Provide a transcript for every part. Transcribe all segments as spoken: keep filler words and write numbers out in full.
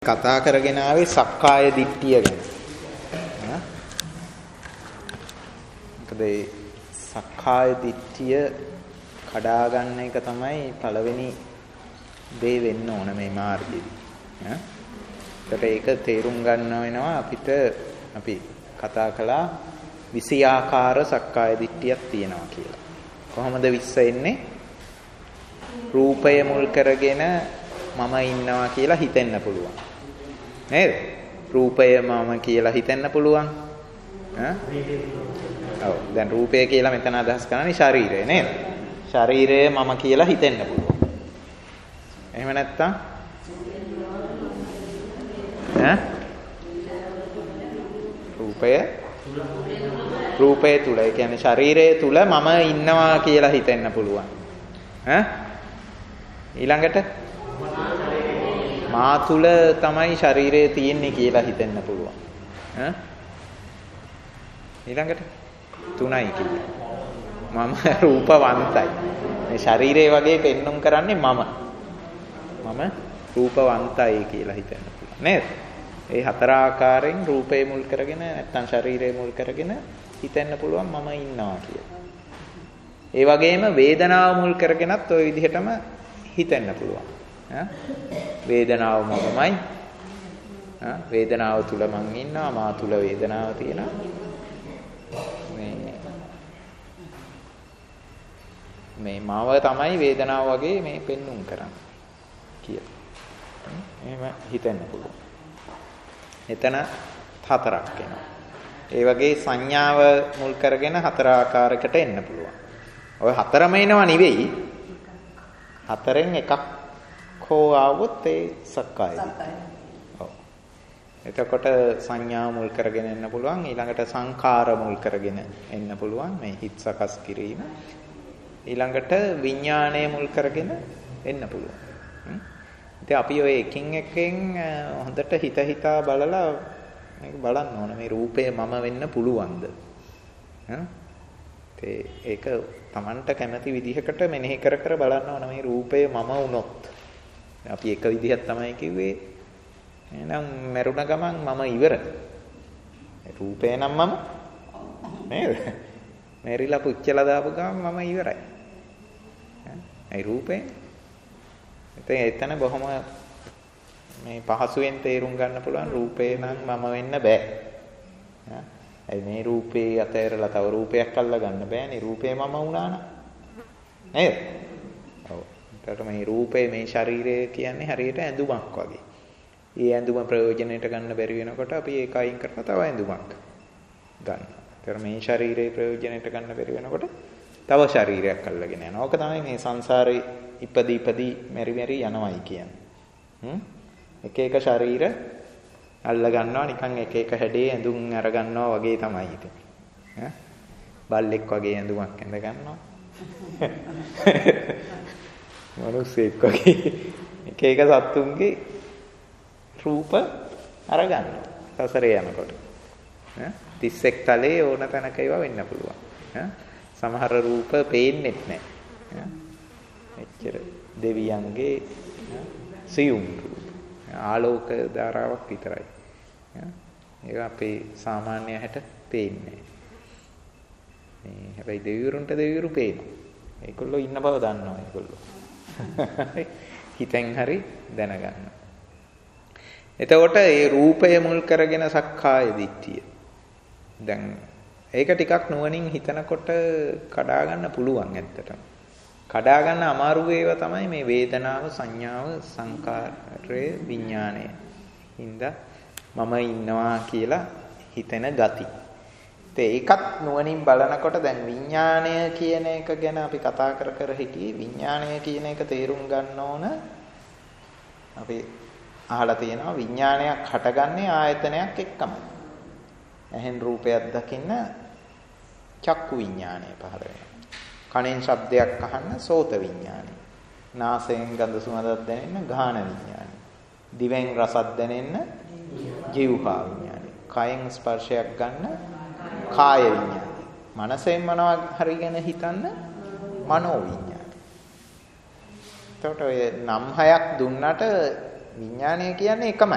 කතා කරගෙන ආවේ සක්කාය දිට්ඨිය ගැන. මොකද ඒ සක්කාය දිට්ඨිය කඩා ගන්න එක තමයි පළවෙනි දේ වෙන්න ඕන මේ මාර්ගයේදී. ඈ ඒක තේරුම් ගන්න වෙනවා අපිට. අපි කතා කළා විසි ආකාර සක්කාය දිට්ඨියක් තියෙනවා කියලා. කොහොමද විස්ස එන්නේ? රූපය මුල් කරගෙන මම ඉන්නවා කියලා හිතෙන්න පුළුවන්. නේද? රූපය මම කියලා හිතෙන්න පුළුවන්. ඈ? ඔව්. දැන් රූපය කියලා මෙතන අදහස් කරන්නේ ශරීරය නේද? ශරීරය මම කියලා හිතෙන්න පුළුවන්. එහෙම නැත්තම්? ඈ? රූපය රූපය තුල, ඒ කියන්නේ ශරීරය තුල මම ඉන්නවා කියලා හිතෙන්න පුළුවන්. ඈ? ඊළඟට මා තුල තමයි ශරීරය තියෙන්නේ කියලා හිතෙන්න පුළුවන්. ඈ ඊළඟට තුනයි කියන්නේ. මම රූපවන්තයි. මේ ශරීරය වගේ පෙන්눔 කරන්නේ මම. මම රූපවන්තයි කියලා හිතෙන්න පුළුවන්. නේද? ඒ හතර ආකාරයෙන් රූපය මුල් කරගෙන නැත්නම් ශරීරය මුල් කරගෙන හිතෙන්න පුළුවන් මම ඉන්නවා කියලා. ඒ වගේම වේදනාව මුල් කරගෙනත් ওই විදිහටම හිතෙන්න පුළුවන්. ඈ වේදනාව මමමයි. ඈ වේදනාව තුල මං ඉන්නවා, මා තුල වේදනාව තියෙනවා. මේ මේ මාව තමයි වේදනාව වගේ මේ පෙන්눔 කරන්නේ කියලා. එහෙම හිතෙන්න පුළුවන්. එතන හතරක් එනවා. ඒ වගේ සංඥාව මුල් කරගෙන හතර ආකාරයකට එන්න පුළුවන්. ඔය හතරම එනවා නෙවෙයි. හතරෙන් එකක් හෝ ආවොත් ඒ සක්කාය දිට්ඨිය. ඔව්. එතකොට සංඥා මුල් කරගෙන එන්න පුළුවන්. ඊළඟට සංඛාර මුල් කරගෙන එන්න පුළුවන්. මේ හිත සකස් කිරීම. ඊළඟට විඥාණය මුල් කරගෙන එන්න පුළුවන්. ඉතින් අපි ඔය එකින් එකෙන් හොඳට හිත හිතා බලලා මේක බලන්න ඕන. මේ රූපය මම වෙන්න පුළුවන්ද? ඒක Tamanට කැමති විදිහකට මෙනෙහි කර කර බලන්න ඕන. මේ රූපය මම වුණොත් අපි එක විදිහක් තමයි කිව්වේ. එහෙනම් මරුණ ගමන් මම ඉවරයි. රූපේ නම් මම නේද? මෙරිලා පුච්චලා දාපු ගමන් මම ඉවරයි. ඒ රූපේ. එතන එතන බොහොම මේ පහසුවෙන් තේරුම් ගන්න පුළුවන් රූපේ නම් මම වෙන්න බෑ. ඒ මේ රූපේ අතහැරලා තව රූපයක් අල්ල ගන්න බෑනේ. රූපේ මම වුණා නම්. නේද? ඔව්. ඒකට මේ රූපේ මේ ශරීරය කියන්නේ හරියට ඇඳුමක් වගේ. ඒ ඇඳුම ප්‍රයෝජනෙට ගන්න බැරි වෙනකොට අපි ඒක අයින් කරලා තව ඇඳුමක් ගන්නවා. ඒතර මේ ශරීරේ ප්‍රයෝජනෙට ගන්න බැරි වෙනකොට තව ශරීරයක් අල්ලගෙන යනවා. ඕක තමයි මේ සංසාරේ ඉපදී ඉපදී මෙරි මෙරි යනවායි කියන්නේ. හ්ම්? එක එක ශරීර අල්ල ගන්නවා නිකන් එක එක හැඩේ ඇඳුම් අර ගන්නවා වගේ තමයි ඉතින්. ඈ බල්ලෙක් වගේ ඇඳුමක් ඇඳ ගන්නවා. මනුස්සෙක් වගේ එක එක සත්තුන්ගේ රූප අර ගන්නවා සසරේ යනකොට. ඈ තිස්සෙක් තලේ ඕන තැනක ඒවා වෙන්න පුළුවන්. ඈ සමහර රූප පේන්නෙත් නැහැ. ඈ එච්චර දෙවියන්ගේ සියුම් රූප. ආලෝක ධාරාවක් විතරයි. ඒක අපේ සාමාන්‍ය හැට පේන්නේ. මේ හැබැයි දෙවිවරුන්ට දෙවිවරු පේනවා. ඒගොල්ලෝ ඉන්න බව දන්නවා ඒගොල්ලෝ. හිතෙන් හරි දැනගන්නවා. එතකොට මේ රූපය මුල් කරගෙන සක්කාය දිට්ඨිය. දැන් ඒක ටිකක් නුවණින් හිතනකොට කඩා ගන්න පුළුවන් ඇත්තටම. කඩා ගන්න අමාරු ඒවා තමයි මේ වේදනාව, සංඥාව, සංකාරය, විඥාණය. හින්දා මම ඉන්නවා කියලා හිතෙන ගති. ඒකත් නුවණින් බලනකොට දැන් විඥාණය කියන එක ගැන අපි කතා කර කර හිටියේ. විඥාණය කියන එක තේරුම් ගන්න ඕන. අපි අහලා තියෙනවා විඥානයක් හටගන්නේ ආයතනයක් එක්කම. ඇහෙන් රූපයක් දකින්න චක්කු විඥානය පහළ වෙනවා. කනෙන් ශබ්දයක් අහන්න සෝත විඥානය. නාසයෙන් ගඳ සුවඳක් දැනෙන්න ගාහන විඥානය. දිවෙන් රසක් දැනෙන්න ජීවහා විඥානය. කයෙන් ස්පර්ශයක් ගන්න කාය විඥානය. මනසෙන් මොනවා හරි ගැන හිතන්න මනෝ විඥානය. එතකොට ඔය නම් හයක් දුන්නට විඥානය කියන්නේ එකමයි.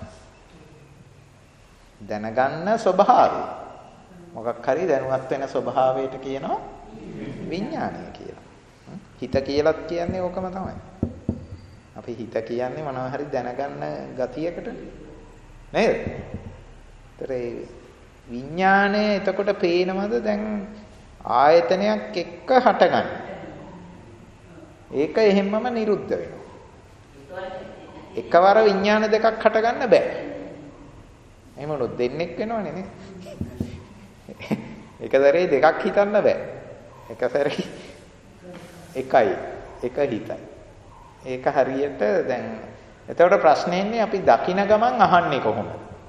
දැනගන්න ස්වභාවය. මොකක් හරි දැනුවත් වෙන ස්වභාවයට කියනවා විඥානය කියලා. හිත කියලාත් කියන්නේ ඕකම තමයි. අපි හිත කියන්නේ මොනවා හරි දැනගන්න ගතියකට නේද? ඒතර ඒ විඥානය එතකොට පේනවද දැන් ආයතනයක් එක්ක හටගන්න. ඒක එහෙමම නිරුද්ධ වෙනවා. එකවර විඥාන දෙකක් හටගන්න බෑ. එහෙම වුණොත් දෙන්නෙක් වෙනවනේ නේ. එක සැරේ දෙකක් හිතන්න බෑ. එක සැරේ එකයි එක හිතයි. ඒක හරියට දැන් එතකොට ප්‍රශ්නේ ඉන්නේ අපි දකින ගමන් අහන්නේ කොහොමද?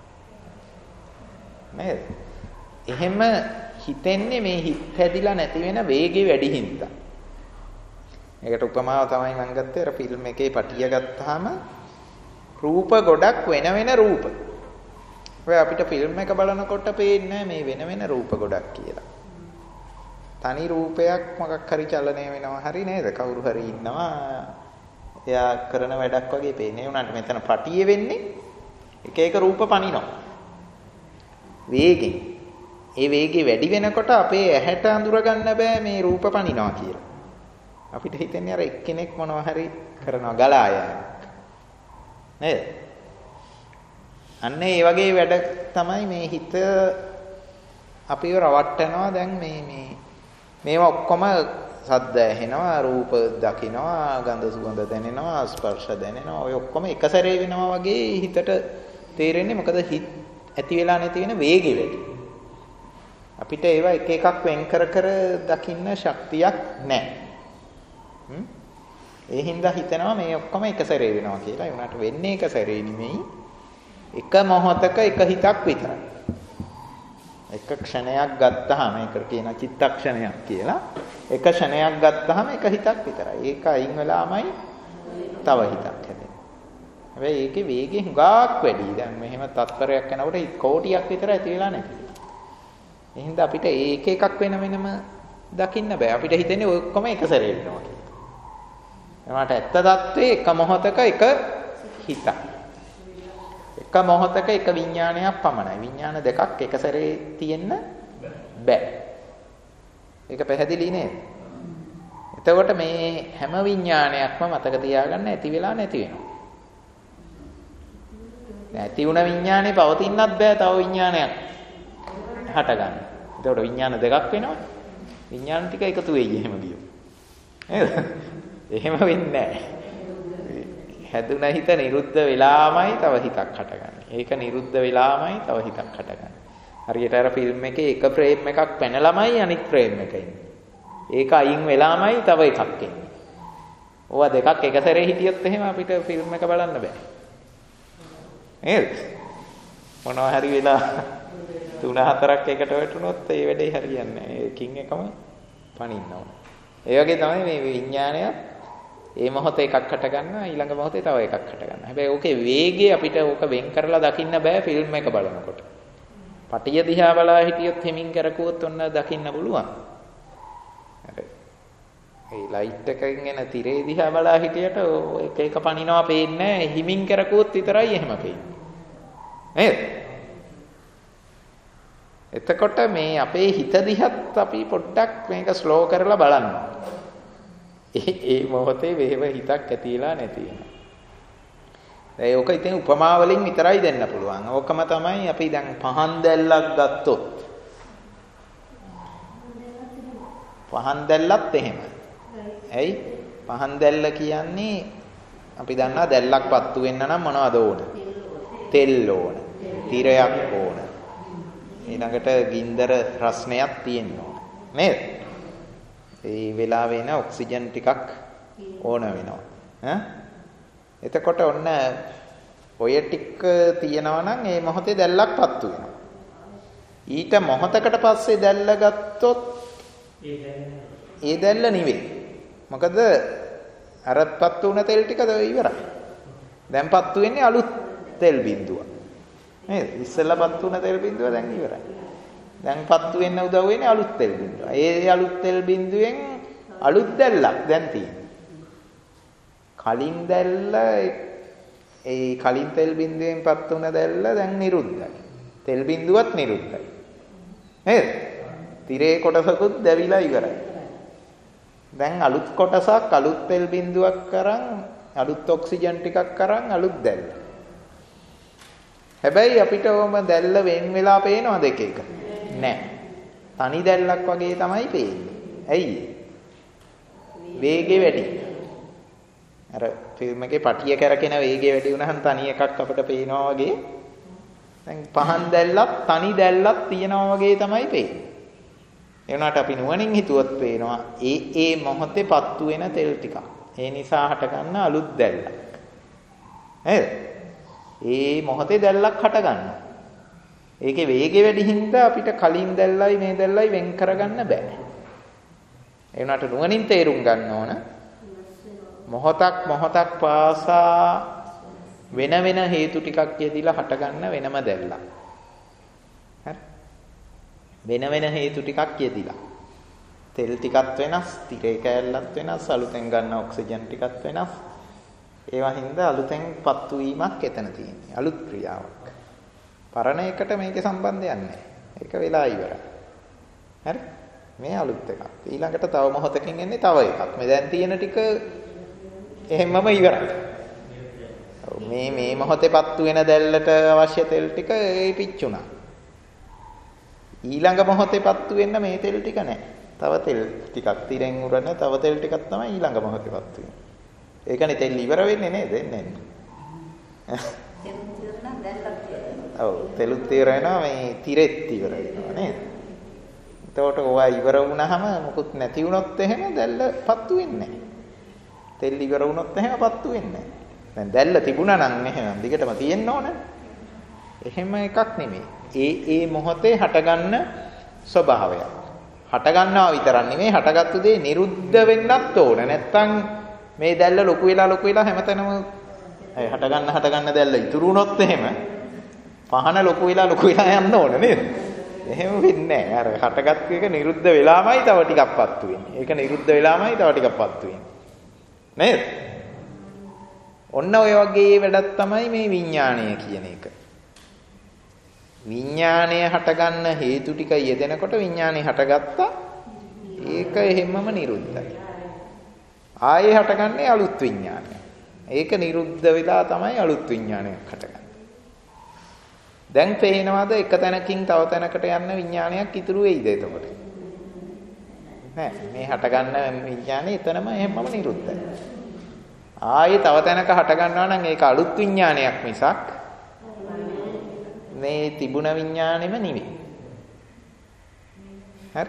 නේද? එහෙම හිතෙන්නේ මේ හිත හැදිලා නැති වෙන වේගෙ වැඩි හින්දා. ඒකට උපමාව තමයි මම ගත්තේ අර ෆිල්ම් එකේ පටිය ගත්තාම රූප ගොඩක් වෙන වෙන රූප. ඔය අපිට ෆිල්ම් එක බලනකොට පේන්නේ මේ වෙන වෙන රූප ගොඩක් කියලා. තනි රූපයක් මොකක් හරි චලනය වෙනවා හරි නේද? කවුරු හරි ඉන්නවා. එයා කරන වැඩක් වගේ පේන්නේ. උනාට මෙතන පටිය වෙන්නේ එක එක රූප පනිනවා. වේගෙන්. ඒ වේගය වැඩි වෙනකොට අපේ ඇහැට අඳුර ගන්න බෑ මේ රූප පනිනවා කියලා. අපිට හිතෙන්නේ අර එක්කෙනෙක් මොනවා හරි කරනවා ගලා යෑමක්. නේද? අන්න ඒ වගේ වැඩ තමයි මේ හිත අපිව රවට්ටනවා දැන් මේ මේ මේවා ඔක්කොම සද්ද ඇහෙනවා රූප දකිනවා ගන්ධ සුවඳ දැනෙනවා ස්පර්ශ දැනෙනවා ඔය ඔක්කොම එක සැරේ වෙනවා වගේ හිතට තේරෙන්නේ මොකද හිත ඇති වෙලා නැති වෙන වේගෙ වැඩි. අපිට ඒවා එක එකක් වෙන් කර කර දකින්න ශක්තියක් නැහැ. හ්ම් ඒ හින්දා හිතනවා මේ ඔක්කොම එක සැරේ වෙනවා කියලා. ඒ උනාට වෙන්නේ එක සැරේ නෙමෙයි. එක මොහොතක එක හිතක් විතරයි. එක ක්ෂණයක් ගත්තාම ඒකට කියන චිත්තක්ෂණයක් කියලා. එක ක්ෂණයක් ගත්තාම එක හිතක් විතරයි. ඒක අයින් වෙලාමයි තව හිතක් හැදෙන්නේ. හැබැයි ඒකේ වේගය හුඟක් වැඩි. දැන් මෙහෙම තත්පරයක් යනකොට කෝටියක් විතර ඇති වෙලා නැති. එහෙනම් අපිට ඒක එකක් වෙන වෙනම දකින්න බෑ. අපිට හිතෙන්නේ ඔය ඔක්කොම එක සැරේ වෙනවා කියලා. එනවාට ඇත්ත தත්ත්වයේ එක මොහොතක එක හිතක්. එක මොහොතක එක විඥානයක් පමණයි. විඥාන දෙකක් එක සැරේ තියෙන්න බෑ. ඒක පැහැදිලි නේද? එතකොට මේ හැම විඥානයක්ම මතක තියාගන්න ඇති වෙලා නැති වෙනවා. නැති වුණ විඥානේ පවතින්නත් බෑ තව විඥානයක් හටගන්න. එතකොට විඥාන දෙකක් වෙනවා. විඥාන ටික එකතු වෙයි එහෙම ගියොත්. නේද? එහෙම වෙන්නේ නැහැ. හැදුන හිත නිරුද්ධ වෙලාමයි තව හිතක් හටගන්නේ. ඒක නිරුද්ධ වෙලාමයි තව හිතක් හටගන්නේ. හරියට අර ෆිල්ම් එකේ එක ෆ්‍රේම් එකක් පැනලාමයි අනිත් ෆ්‍රේම් එක එන්නේ. ඒක අයින් වෙලාමයි තව එකක් එන්නේ. ඕවා දෙකක් එක සැරේ හිටියොත් එහෙම අපිට ෆිල්ම් එක බලන්න බෑ. නේද? මොනවා හරි වෙලා තුන හතරක් එකට වැටුනොත් ඒ වැඩේ හරියන්නේ නැහැ. ඒකින් එකම පනින්න ඕන. ඒ වගේ තමයි මේ විඥානය ඒ මොහොතේ එකක් හට ගන්නවා ඊළඟ මොහොතේ තව එකක් හට ගන්නවා. හැබැයි ඕකේ වේගය අපිට ඕක වෙන් කරලා දකින්න බෑ ෆිල්ම් එක බලනකොට. පටිය දිහා බලා හිටියොත් හිමින් කරකුවොත් ඔන්න දකින්න පුළුවන්. හරි. ඒ ලයිට් එකකින් එන තිරේ දිහා බලා හිටියට එක එක පනිනවා පේන්නේ නැහැ. හිමින් කරකුවොත් විතරයි එහෙම පේන්නේ. නේද? එතකොට මේ අපේ හිත දිහත් අපි පොඩ්ඩක් මේක ස්ලෝ කරලා බලන්න. ඒ ඒ මොහොතේ වේව හිතක් ඇතිලා නැති වෙනවා. ඒ ඔක ඉතින් උපමා වලින් විතරයි දෙන්න පුළුවන්. ඕකම තමයි අපි දැන් පහන් දැල්ලක් ගත්තොත්. පහන් දැල්ලත් එහෙමයි. ඇයි? පහන් දැල්ල කියන්නේ අපි දන්නා දැල්ලක් පත්තු වෙන්න නම් මොනවද ඕන? තෙල් ඕන. තිරයක් ඕන. ඊළඟට ගින්දර රස්නයක් තියෙන්න ඕන. නේද? ඒ වෙලාවේ එන ඔක්සිජන් ටිකක් ඕන වෙනවා. ඈ? එතකොට ඔන්න ඔය ටික තියෙනවා නම් ඒ මොහොතේ දැල්ලක් පත්තු වෙනවා. ඊට මොහොතකට පස්සේ දැල්ල ගත්තොත් ඒ දැල්ල නිවේ. මොකද අර පත්තු වුණ තෙල් ටික ඉවරයි. දැන් පත්තු වෙන්නේ අලුත් තෙල් බිඳුවක්. නේද? ඉස්සෙල්ලා පත්තු වුණ තෙල් බිඳුව දැන් ඉවරයි. දැන් පත්තු වෙන්න උදව් වෙන්නේ අලුත් තෙල් බිඳුව. ඒ අලුත් තෙල් බිඳුවෙන් අලුත් දැල්ලක් දැන් තියෙනවා. කලින් දැල්ල ඒ කලින් තෙල් බිඳුවෙන්පත් වුණ දැල්ල දැන් නිරුද්ධයි. තෙල් බිඳුවත් නිරුද්ධයි. නේද? තිරේ කොටසකුත් දැවිලා ඉවරයි. දැන් අලුත් කොටසක් අලුත් තෙල් බිඳුවක් කරන් අලුත් ඔක්සිජන් ටිකක් කරන් අලුත් දැල්ල. හැබැයි අපිට ඕම දැල්ල වෙන් වෙලා පේනවද එක එක? නෑ. තනි දැල්ලක් වගේ තමයි පේන්නේ. ඇයි? වේගය වැඩි. අර ෆිල්ම් එකේ පටිය කරකින වේගය වැඩි වුණාම තනි එකක් අපිට පේනවා වගේ. දැන් පහන් දැල්ලක් තනි දැල්ලක් තියනවා වගේ තමයි පේන්නේ. ඒ වුණාට අපි නුවණින් හිතුවොත් පේනවා ඒ ඒ මොහොතේ පත්තු වෙන තෙල් ටික. ඒ නිසා හටගන්න අලුත් දැල්ලක්. නේද? ඒ මොහොතේ දැල්ලක් හටගන්නවා. ඒකේ වේගය වැඩි හින්දා අපිට කලින් දැල්ලයි මේ දැල්ලයි වෙන් කරගන්න බෑ. ඒ වුණාට නුවණින් තේරුම් ගන්න ඕන මොහොතක් මොහොතක් පාසා වෙන වෙන හේතු ටිකක් යෙදිලා හටගන්න වෙනම දැල්ලක්. හරි? වෙන වෙන හේතු ටිකක් යෙදිලා. තෙල් ටිකක් වෙනස්, තිරේ කෑල්ලක් වෙනස්, අලුතෙන් ගන්න ඔක්සිජන් ටිකක් වෙනස්. ඒවා හින්දා අලුතෙන් පත්තු වීමක් එතන තියෙන්නේ. අලුත් ක්‍රියාවක්. පරණ එකට මේකේ සම්බන්ධයක් නැහැ. ඒක වෙලා ඉවරයි. හරි? මේ අලුත් එකක්. ඊළඟට තව මොහොතකින් එන්නේ තව එකක්. මේ දැන් තියෙන ටික එහෙමම ඉවරයි. මේ මේ මොහොතේ පත්තු වෙන දැල්ලට අවශ්‍ය තෙල් ටික ඒ පිච්චුණා. ඊළඟ මොහොතේ පත්තු වෙන්න මේ තෙල් ටික නැහැ. තව තෙල් ටිකක් තිරෙන් උරන තව තෙල් ටිකක් තමයි ඊළඟ මොහොතේ පත්තු වෙන්නේ. ඒකනේ තෙල් ඉවර වෙන්නේ නේද? එන්නේ. ඔව් තෙලුත් ඉවර වෙනවා මේ තිරෙත් ඉවර වෙනවා නේද? එතකොට ඔවා ඉවර වුණාම මොකුත් නැති වුණොත් එහෙම දැල්ල පත්තු වෙන්නේ නැහැ. තෙල් ඉවර වුණොත් එහෙම පත්තු වෙන්නේ නැහැ. දැන් දැල්ල තිබුණා නම් එහෙම දිගටම තියෙන්න ඕන. එහෙම එකක් නෙමෙයි. ඒ ඒ මොහොතේ හටගන්න ස්වභාවයක්. හට ගන්නවා විතරක් නෙමෙයි හටගත්තු දේ නිරුද්ධ වෙන්නත් ඕන. නැත්තම් මේ දැල්ල ලොකු වෙලා ලොකු වෙලා හැමතැනම ඒ හට ගන්න හට ගන්න දැල්ල ඉතුරු වුණොත් එහෙම පහන ලොකු වෙලා ලොකු වෙලා යන්න ඕන නේද? එහෙම වෙන්නේ නැහැ. අර හටගත් එක නිරුද්ධ වෙලාමයි තව ටිකක් පත්තු වෙන්නේ. ඒක නිරුද්ධ වෙලාමයි තව ටිකක් පත්තු වෙන්නේ. නේද? ඔන්න ඔය වගේ වැඩක් තමයි මේ විඥාණය කියන එක. විඥාණය හටගන්න හේතු ටික යෙදෙනකොට විඥාණය හටගත්තා. ඒක එහෙමම නිරුද්ධයි. ආයේ හටගන්නේ අලුත් විඥානය. ඒක නිරුද්ධ වෙලා තමයි අලුත් විඥානයක් හටගන්නේ. දැන් පේනවාද එක තැනකින් තව තැනකට යන්න විඥානයක් ඉතුරු වෙයිද එතකොට? නෑ මේ හටගන්න විඥානේ එතනම එහෙමම නිරුද්ධයි. ආයේ තව තැනක හට ගන්නවා නම් ඒක අලුත් විඥානයක් මිසක් මේ තිබුණ විඥානෙම නෙවෙයි. හරි?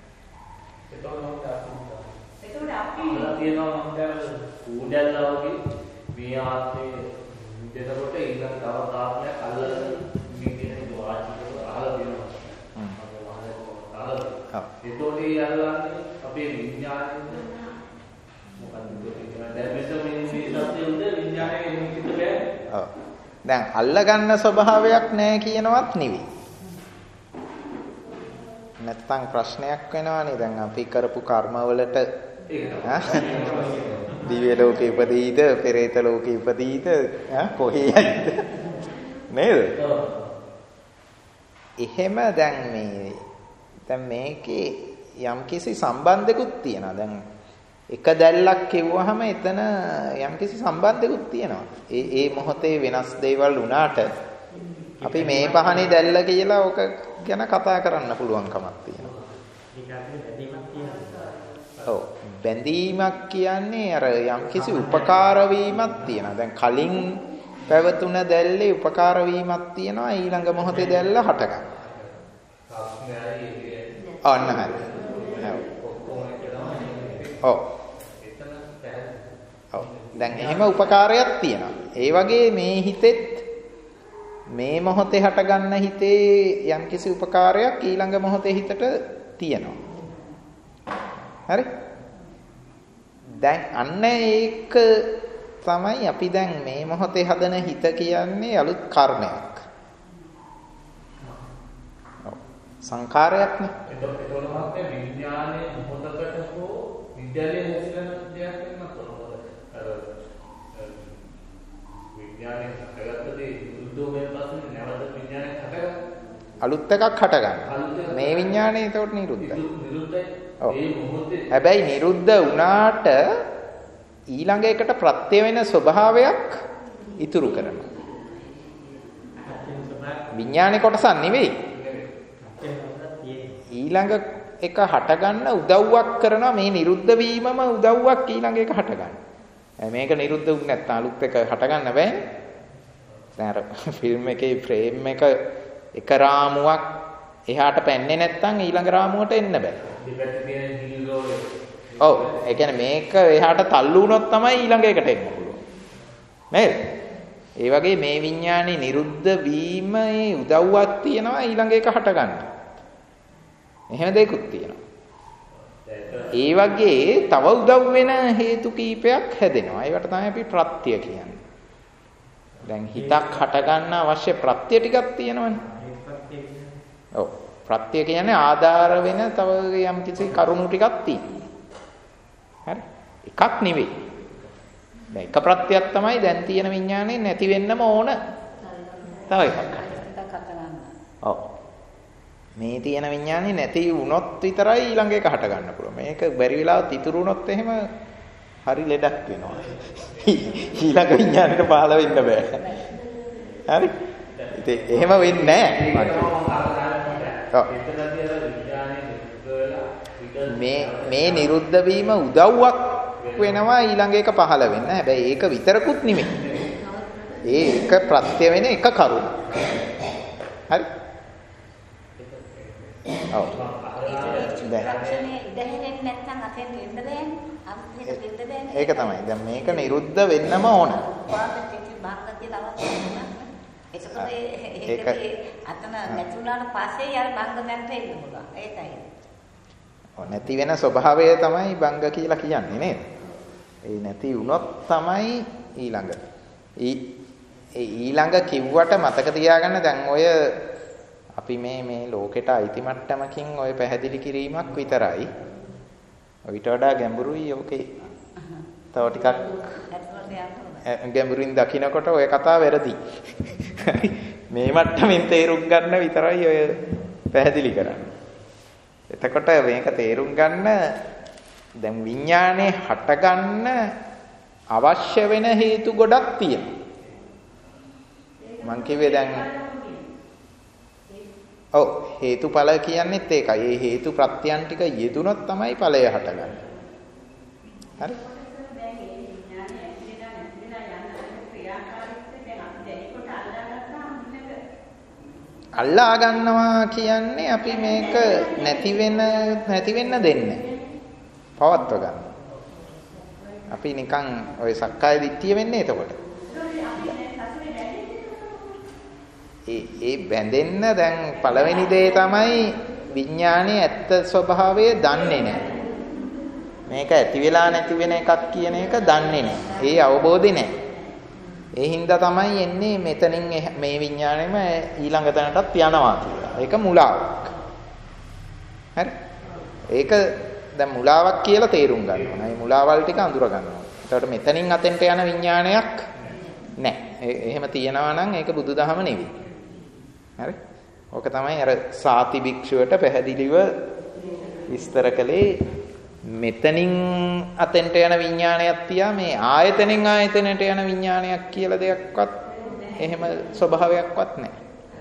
එතකොට අපි තියෙනවා මම දැන් ඌඩල්ලා වගේ මේ ආත්මේ දෙනකොට ඊළඟ තව ආත්මයක් අල්ලගෙන මේ කියන වාචිකව අහලා දෙනවා. හ්ම්. අහලා. එතකොට ඒ අල්ලන්නේ අපේ විඥානේ මොකක්ද දැන් මෙතන මේ සත්‍යය උද විඥානයේ නිකිත බෑ. ඔව්. දැන් අල්ල ගන්න ස්වභාවයක් නැහැ කියනවත් නෙවෙයි. නැත්තම් ප්‍රශ්නයක් වෙනවානේ දැන් අපි කරපු කර්මවලට දිව්‍ය ලෝකේ ඉපදීද පෙරේත ලෝකේ ඉපදීද කොහේ යයිද නේද? එහෙම දැන් මේ දැන් මේකේ යම්කිසි සම්බන්ධයකුත් තියෙනවා. දැන් එක දැල්ලක් කිව්වහම එතන යම්කිසි සම්බන්ධයකුත් තියෙනවා. ඒ ඒ මොහොතේ වෙනස් දේවල් වුණාට අපි මේ පහනේ දැල්ල කියලා ඕක ගැන කතා කරන්න පුළුවන් කමක් තියෙනවා. ඔව් බැඳීමක් කියන්නේ අර යම්කිසි උපකාර වීමක් තියෙනවා. දැන් කලින් පැවතුන දැල්ලේ උපකාර වීමක් තියෙනවා ඊළඟ මොහොතේ දැල්ල හටගන්න. ඔන්න හරි. ඔව්. ඔව්. දැන් එහෙම උපකාරයක් තියෙනවා. ඒ වගේ මේ හිතෙත් මේ මොහොතේ හටගන්න හිතේ යම්කිසි උපකාරයක් ඊළඟ මොහොතේ හිතට තියෙනවා. හරි? දැන් අන්න ඒක තමයි අපි දැන් මේ මොහොතේ හදන හිත කියන්නේ අලුත් කර්මයක්. ඔව්. සංකාරයක්නේ. එතකොට එතකොට මම විඥානයේ මොහොතකට හෝ විද්‍යාලයේ හැසිරෙන දෙයක් වෙනත් අර විඥානේ හටගත්තදී නිරුද්ධ වෙන පස්සේ නැවත විඥානේ හටගන්නවා. අලුත් එකක් හට ගන්න. මේ විඥානේ ඒකට නිරුද්ධයි. නිරුද්ධයි. ඔව්. මේ මොහොතේ හැබැයි නිරුද්ධ වුණාට ඊළඟ එකට ප්‍රත්‍ය වෙන ස්වභාවයක් ඉතුරු කරනවා. විඥානේ කොටසක් නෙවෙයි. ඊළඟ එක හට ගන්න උදව්වක් කරනවා මේ නිරුද්ධ වීමම උදව්වක් ඊළඟ එක හට ගන්න. මේක නිරුද්ධ වුනේ නැත්නම් අලුත් එක හට ගන්න බෑනේ. දැන් අර ෆිල්ම් එකේ ෆ්‍රේම් එක එක රාමුවක් එහාට පැන්නේ නැත්නම් ඊළඟ රාමුවට එන්න බෑ. දෙපැත්තේ තියෙන හිල් රෝල් එක. ඔව්. ඒ කියන්නේ මේක එහාට තල්ලු වුණොත් තමයි ඊළඟ එකට එන්න පුළුවන්. නේද? ඒ වගේ මේ විඥානේ නිරුද්ධ වීම ඒ උදව්වක් තියනවා ඊළඟ එක හට ගන්න. එහෙම දෙයක්ත් තියෙනවා. ඒ වගේ තව උදව් වෙන හේතු කීපයක් හැදෙනවා. ඒවට තමයි අපි ප්‍රත්‍ය කියන්නේ. දැන් හිතක් හට ගන්න අවශ්‍ය ප්‍රත්‍ය ටිකක් තියෙනවනේ. ඔව්. ප්‍රත්‍ය කියන්නේ ආධාර වෙන තව යම් කිසි කරුණු ටිකක් තියෙනවා. හරි? එකක් නෙවෙයි. දැන් එක ප්‍රත්‍යක් තමයි දැන් තියෙන විඥානේ නැති වෙන්නම ඕන. තව එකක්. ඔව්. මේ තියෙන විඥානේ නැති වුණොත් විතරයි ඊළඟ එක හට ගන්න පුළුවන්. මේක බැරි වෙලාවත් ඉතුරු වුණොත් එහෙම හරි ලෙඩක් වෙනවා. ඊළඟ විඥානෙට පහළ වෙන්න බෑ. හරි? ඉතින් එහෙම වෙන්නේ නැහැ. මේ මේ නිරුද්ධ වීම උදව්වක් වෙනවා ඊළඟ එක පහළ වෙන්න. හැබැයි ඒක විතරකුත් නෙමෙයි. ඒක ප්‍රත්‍ය වෙන එක කරුණ. හරි? ඔව්. ඒක තමයි. දැන් මේක නිරුද්ධ වෙන්නම ඕන. ඒක අතන නැතුණාට පස්සේ යාර බංග නැන්ට එන්න පුළුවන්. ඒකයි. ඔව් නැති වෙන ස්වභාවය තමයි බංග කියලා කියන්නේ නේද? ඒ නැති වුණොත් තමයි ඊළඟ. ඒ ඊළඟ කිව්වට මතක තියාගන්න දැන් ඔය අපි මේ මේ ලෝකෙට අයිති මට්ටමකින් ඔය පැහැදිලි කිරීමක් විතරයි. ඊට වඩා ගැඹුරුයි ඕකේ. තව ටිකක් ගැඹුරින් දකින්නකොට ඔය කතාව වැරදි. මේ මට්ටමින් තේරුම් ගන්න විතරයි ඔය පැහැදිලි කරන්නේ. එතකොට මේක තේරුම් ගන්න දැන් විඥානේ හට ගන්න අවශ්‍ය වෙන හේතු ගොඩක් තියෙනවා. මං කිව්වේ දැන් ඔව් හේතුඵල කියන්නේත් ඒකයි. ඒ හේතු ප්‍රත්‍යයන් ටික යෙදුනොත් තමයි ඵලය හටගන්නේ. හරි? අල්ලා ගන්නවා කියන්නේ අපි මේක නැති වෙන නැති වෙන්න දෙන්නේ. පවත්ව ගන්න. අපි නිකන් ওই සක්කාය දිට්ඨිය වෙන්නේ එතකොට. ඒ ඒ බැඳෙන්න දැන් පළවෙනි දේ තමයි විඥානයේ ඇත්ත ස්වභාවය දන්නේ නැහැ. මේක ඇති වෙලා නැති වෙන එකක් කියන එක දන්නේ නැහැ. ඒ අවබෝධය නැහැ. ඒ හින්දා තමයි එන්නේ මෙතනින් මේ විඥාණයම ඊළඟ තැනටත් යනවා කියලා. ඒක මුලාවක්. හරි? ඒක දැන් මුලාවක් කියලා තේරුම් ගන්න ඕන. මේ මුලාවල් ටික අඳුර ගන්න ඕන. එතකොට මෙතනින් අතෙන්ට යන විඥානයක් නැහැ. එහෙම තියනවා නම් ඒක බුදුදහම නෙවෙයි. හරි? ඕක තමයි අර සාති භික්ෂුවට පැහැදිලිව විස්තර කළේ මෙතනින් අතෙන්ට යන විඥානයක් තියා මේ ආයතනෙන් ආයතනයට යන විඥානයක් කියලා දෙයක්වත් එහෙම ස්වභාවයක්වත් නැහැ.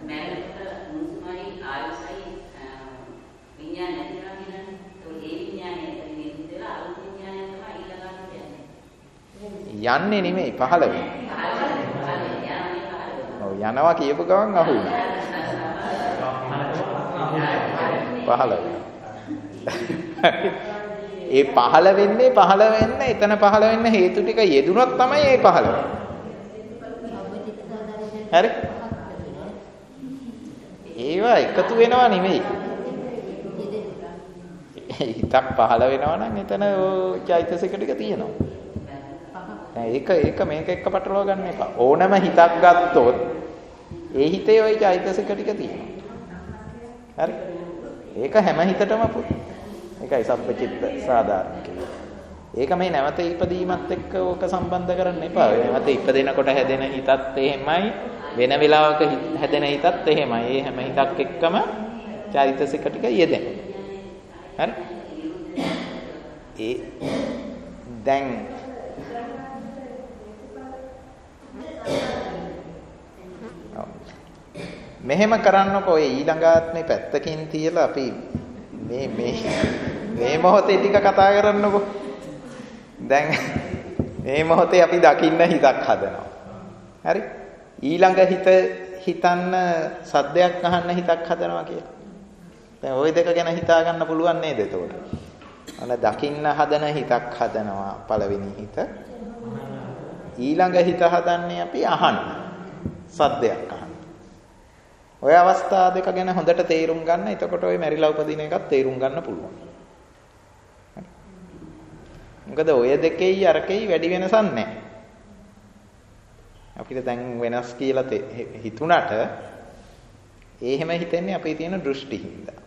යන්නේ නෙමෙයි පහළ වෙන්නේ. ඔව් යනවා කියපු ගමන් අහු වුණා. පහළ වෙනවා. ඒ පහළ වෙන්නේ පහළ වෙන්න එතන පහළ වෙන්න හේතු ටික යෙදුනොත් තමයි ඒ පහළ වෙන්නේ. හරි? ඒවා එකතු වෙනවා නෙමෙයි. හිතක් පහළ වෙනවා නම් එතන ඔය චෛතසික ටික තියෙනවා. ඒක ඒක මේක එක්ක පටලවා ගන්න එපා. ඕනම හිතක් ගත්තොත් ඒ හිතේ ওই චෛතසික ටික තියෙනවා. හරි? ඒක හැම හිතටම පුත්. ඒකයි සබ්බචිත්ත සාධාරණ කියන්නේ. ඒක මේ නැවත ඉපදීමත් එක්ක ඕක සම්බන්ධ කරන්න එපා. නැවත ඉපදෙනකොට හැදෙන හිතත් එහෙමයි, වෙන වෙලාවක හැදෙන හිතත් එහෙමයි. ඒ හැම හිතක් එක්කම චෛතසික ටික යෙදෙන. හරි? ඒ දැන් මෙහෙම කරන්නකො ඔය ඊළඟ ආත්මේ පැත්තකින් තියලා අපි මේ මේ මේ මොහොතේ ටික කතා කරන්නකො. දැන් මේ මොහොතේ අපි දකින්න හිතක් හදනවා. හරි? ඊළඟ හිත හිතන්න සද්දයක් අහන්න හිතක් හදනවා කියලා. දැන් ওই දෙක ගැන හිතා ගන්න පුළුවන් නේද එතකොට? අන දකින්න හදන හිතක් හදනවා පළවෙනි හිත. ඊළඟ හිත හදන්නේ අපි අහන්න. සද්දයක් අහන්න. ඔය අවස්ථා දෙක ගැන හොඳට තේරුම් ගන්න. එතකොට ඔය මැරිලා උපදින එකත් තේරුම් ගන්න පුළුවන්. මොකද ඔය දෙකේයි අරකේයි වැඩි වෙනසක් නැහැ. අපිට දැන් වෙනස් කියලා හිතුණට ඒ හැම හිතෙන්නේ අපේ තියෙන දෘෂ්ටි හින්දා.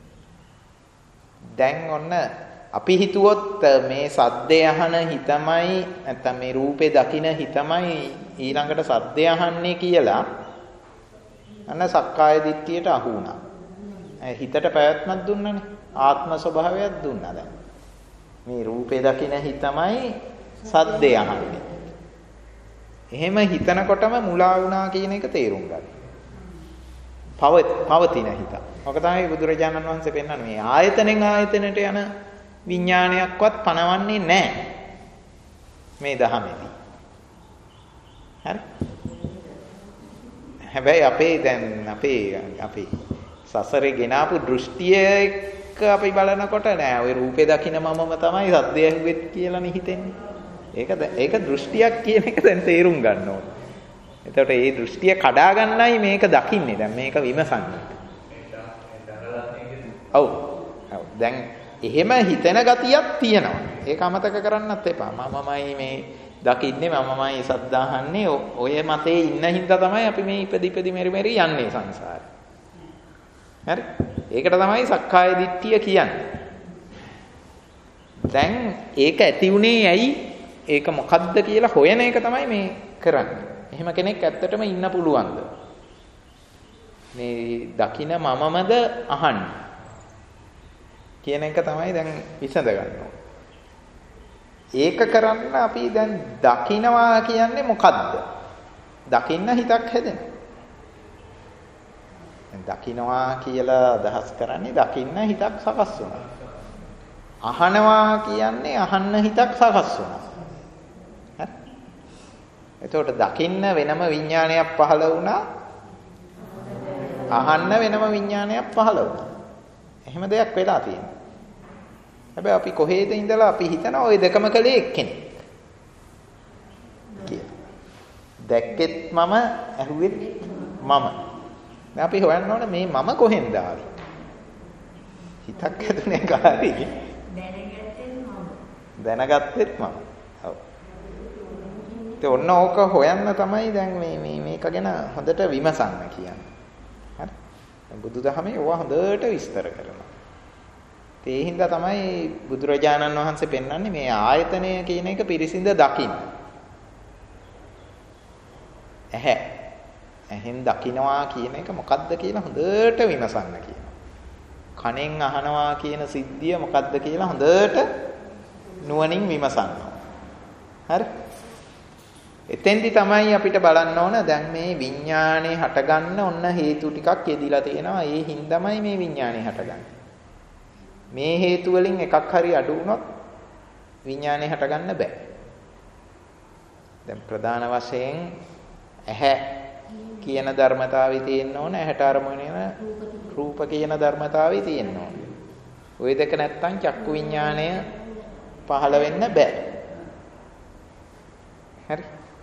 දැන් ඔන්න අපි හිතුවොත් මේ සද්දේ අහන හිතමයි නැත්නම් මේ රූපේ දකින හිතමයි ඊළඟට සද්දේ අහන්නේ කියලා අන්න සක්කාය දිට්ඨියට අහු වුණා. හිතට පැවැත්මක් දුන්නනේ. ආත්ම ස්වභාවයක් දුන්නා දැන්. මේ රූපේ දකින හිතමයි සද්දේ අහන්නේ. එහෙම හිතනකොටම මුලා වුණා කියන එක තේරුම් ගන්න. පවතින හිත. ඔක තමයි බුදුරජාණන් වහන්සේ පෙන්වන්නේ. මේ ආයතනෙන් ආයතනයට යන විඥානයක්වත් පනවන්නේ නැහැ. මේ දහමේදී. හරි? හැබැයි අපේ දැන් අපේ අපේ සසරේ ගෙනාපු දෘෂ්ටිය එක්ක අපි බලනකොට නෑ ওই රූපේ දකින්න මමම තමයි සද්දය ඇහුවෙත් කියලා නේ හිතෙන්නේ. ඒක ඒක දෘෂ්ටියක් කියන එක දැන් තේරුම් ගන්න ඕනේ. එතකොට මේ දෘෂ්ටිය කඩා ගන්නයි මේක දකින්නේ. දැන් මේක විමසන්නේ. ඔව්. ඔව්. දැන් එහෙම හිතෙන ගතියක් තියෙනවා. ඒක අමතක කරන්නත් එපා. මමමයි මේ දකින්නේ මමමයි සද්ද අහන්නේ. ඔය මතේ ඉන්න හින්දා තමයි අපි මේ ඉපදි ඉපදි මෙරි මෙරි යන්නේ සංසාරේ. හරි? ඒකට තමයි සක්කාය දිට්ඨිය කියන්නේ. දැන් ඒක ඇති උනේ ඇයි? ඒක මොකද්ද කියලා හොයන එක තමයි මේ කරන්නේ. එහෙම කෙනෙක් ඇත්තටම ඉන්න පුළුවන්ද? මේ දකින මමමද අහන්නේ කියන එක තමයි දැන් විසඳ ගන්න ඕනේ. ඒක කරන්න අපි දැන් දකින්නවා කියන්නේ මොකද්ද? දකින්න හිතක් හැදෙනවා. දැන් දකින්නවා කියලා අදහස් කරන්නේ දකින්න හිතක් සකස් වෙනවා. අහනවා කියන්නේ අහන්න හිතක් සකස් වෙනවා. හරි? එතකොට දකින්න වෙනම විඥානයක් පහළ වුණා. අහන්න වෙනම විඥානයක් පහළ වුණා. එහෙම දෙයක් වෙලා තියෙනවා. හැබැයි අපි කොහේද ඉඳලා අපි හිතනවා ওই දෙකම කලේ එක්කෙනෙක් කියලා. දැක්කෙත් මම, ඇහුවෙත් මම. දැන් අපි හොයන්න ඕනේ මේ මම කොහෙන්ද ආවේ? හිතක් හැදුනේ කාරි. දැනගත්තෙත් මම. දැනගත්තෙත් මම. ඔව්. ඒ ඔන්න ඕක හොයන්න තමයි දැන් මේ මේ මේක ගැන හොඳට විමසන්න කියන්නේ. හරි? බුදුදහමේ ඕවා හොඳට විස්තර කරනවා. ඒ හින්දා තමයි බුදුරජාණන් වහන්සේ පෙන්වන්නේ මේ ආයතනය කියන එක පිරිසිඳ දකින්න. ඇහැ. ඇහෙන් දකින්නවා කියන එක මොකද්ද කියලා හොඳට විමසන්න කියනවා. කනෙන් අහනවා කියන සිද්ධිය මොකද්ද කියලා හොඳට නුවණින් විමසන්න. හරි? එතෙන්දි තමයි අපිට බලන්න ඕන දැන් මේ විඥානේ හටගන්න ඔන්න හේතු ටිකක් යෙදිලා තියෙනවා. ඒ හින්දාමයි මේ විඥානේ හටගන්නේ. මේ හේතු වලින් එකක් හරි අඩු වුණොත් විඥානේ හටගන්න බෑ. දැන් ප්‍රධාන වශයෙන් ඇහැ කියන ධර්මතාවය තියෙන්න ඕන. ඇහැට අරමුණ වෙන රූප කියන ධර්මතාවය තියෙන්න ඕන. ওই දෙක නැත්තම් චක්කු විඥාණය පහළ වෙන්න බෑ. හරි?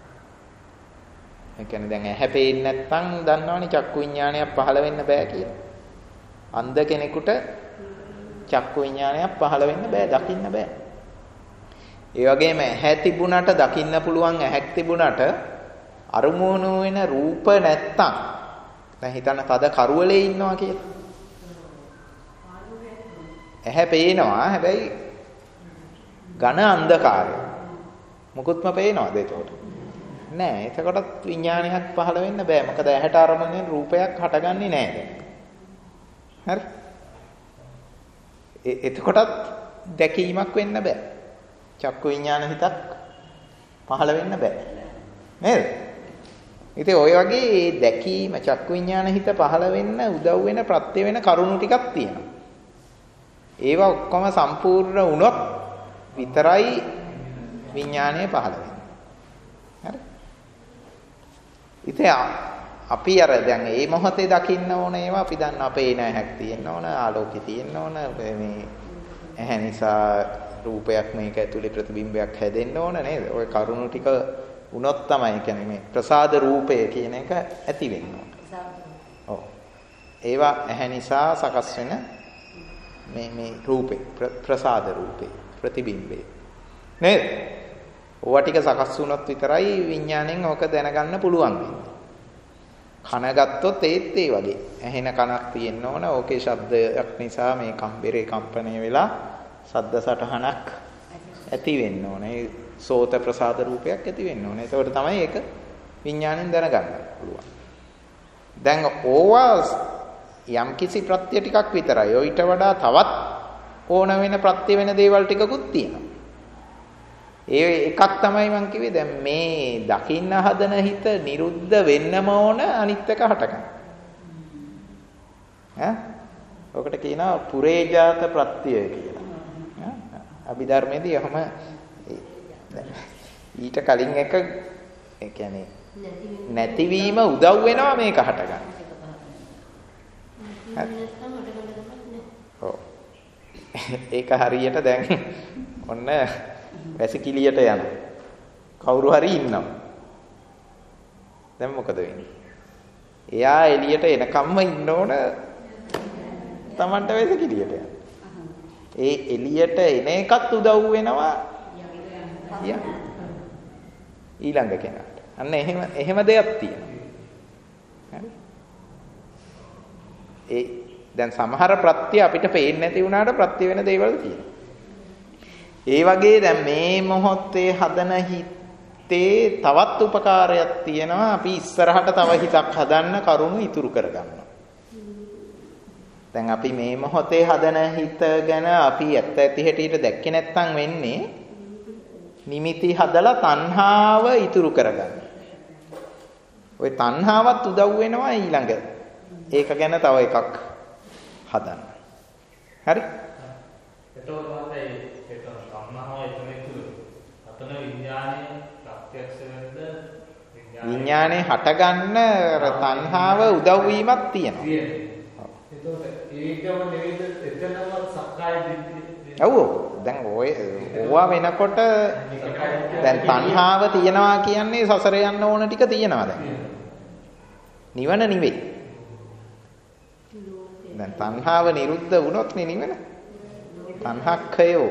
ඒ කියන්නේ දැන් ඇහැ පේන්නේ නැත්තම් දන්නවනේ චක්කු විඥාණයක් පහළ වෙන්න බෑ කියලා. අන්ධ කෙනෙකුට චක්කු විඥානයක් පහළ වෙන්න බෑ, දකින්න බෑ. ඒ වගේම ඇහැ තිබුණට දකින්න පුළුවන් ඇහැක් තිබුණට අරමුණු වෙන රූප නැත්තම් දැන් හිතන්න තද කරුවලේ ඉන්නවා කියලා. ඇහැ පේනවා හැබැයි ඝන අන්ධකාරය. මොකුත්ම පේනවද එතකොට? නෑ. එතකොටත් විඥානයක් පහළ වෙන්න බෑ. මොකද ඇහැට අරමුණෙන් රූපයක් හටගන්නේ නෑ දැන්. හරි? එතකොටත් දැකීමක් වෙන්න බෑ. චක්කු විඥාන හිතක් පහළ වෙන්න බෑ. නේද? ඉතින් ඔය වගේ දැකීම චක්කු විඥාන හිත පහළ වෙන්න උදව් වෙන ප්‍රත්‍ය වෙන කරුණු ටිකක් තියෙනවා. ඒවා ඔක්කොම සම්පූර්ණ වුණොත් විතරයි විඥානය පහළ වෙන්නේ. හරි? ඉතින් අපි අර දැන් මේ මොහොතේ දකින්න ඕන ඒවා අපි දන්න අපේ නැහැක් තියෙන්න ඕන, ආලෝකي තියෙන්න ඕන, මේ ඇහැ නිසා රූපයක් මේක ඇතුලේ ප්‍රතිබිම්බයක් හැදෙන්න ඕන නේද? ওই කරුණු ටික උනොත් තමයි කියන්නේ මේ ප්‍රසාද රූපය කියන එක ඇති වෙන්න ඕන. ඔව්. ඒවා ඇහැ නිසා සකස් වෙන මේ මේ රූපේ ප්‍රසාද රූපේ ප්‍රතිබිම්බේ. නේද? ඕවා ටික සකස් වුණොත් විතරයි විඥාණයෙන් ඕක දැනගන්න පුළුවන් වෙන්නේ. කන ගත්තොත් ඒත් ඒ වගේ. ඇහෙන කනක් තියෙන්න ඕන. ඕකේ ශබ්දයක් නිසා මේ කම්බරේ කම්පණය වෙලා ශබ්ද සටහනක් ඇති වෙන්න ඕන. ඒ සෝත ප්‍රසාද රූපයක් ඇති වෙන්න ඕන. ඒකට තමයි ඒක විඥාණයෙන් දැනගන්න පුළුවන්. දැන් ඕවා යම් කිසි ප්‍රත්‍ය ටිකක් විතරයි. ඔయిత වඩා තවත් ඕන වෙන ප්‍රත්‍ය වෙන දේවල් ටිකකුත් තියෙනවා. ඒ එකක් තමයි මම කිව්වේ දැන් මේ දකින්න හදන හිත නිරුද්ධ වෙන්නම ඕන අනිත් එක හටගන්න. ඈ? ඔකට කියනවා පුරේජාත ප්‍රත්‍ය කියලා. ඈ? අභිධර්මයේදී එහෙම ඊට කලින් එක ඒ කියන්නේ නැතිවීම උදව් වෙනවා මේක හටගන්න. ඔව්. ඒක හරියට දැන් ඔන්න වැසිකිළියට යන කවුරු හරි ඉන්නවා. දැන් මොකද වෙන්නේ? එයා එළියට එනකම්ම ඉන්න ඕන Tamanට වැසිකිළියට යන්න. ඒ එළියට එන එකත් උදව් වෙනවා ඊළඟ කෙනාට. අන්න එහෙම එහෙම දෙයක් තියෙනවා. හරි? ඒ දැන් සමහර ප්‍රත්‍ය අපිට පේන්නේ නැති වුණාට ප්‍රත්‍ය වෙන දේවල් තියෙනවා. ඒ වගේ දැන් මේ මොහොතේ හදන හිතේ තවත් උපකාරයක් තියෙනවා. අපි ඉස්සරහට තව හිතක් හදන්න කරුණු ඉතුරු කරගන්නවා. දැන් අපි මේ මොහොතේ හදන හිත ගැන අපි ඇත්ත ඇති හැටියට දැක්කේ නැත්නම් වෙන්නේ නිමිති හදලා තණ්හාව ඉතුරු කරගන්න. ওই තණ්හාවත් උදව් වෙනවා ඊළඟ. ඒක ගැන තව එකක් හදන්න. හරි? එතකොට තමයි ඒක තණ්හාව එතන ඉතුරු. අතන විඥානේ ප්‍රත්‍යක්ෂ වෙනද විඥානේ හටගන්න තණ්හාව උදව් වීමක් තියෙනවා. එතකොට ඒකම නෙවෙයිද එතනම සක්කාය දිට්ඨිය. ඔව්. දැන් ඔය ඕවා වෙනකොට දැන් තණ්හාව තියනවා කියන්නේ සසර යන්න ඕන ටික තියනවා දැන්. නිවන නෙවෙයි. දැන් තණ්හාව නිරුද්ධ වුණොත් නේ නිවන. තණ්හක්ඛයෝ.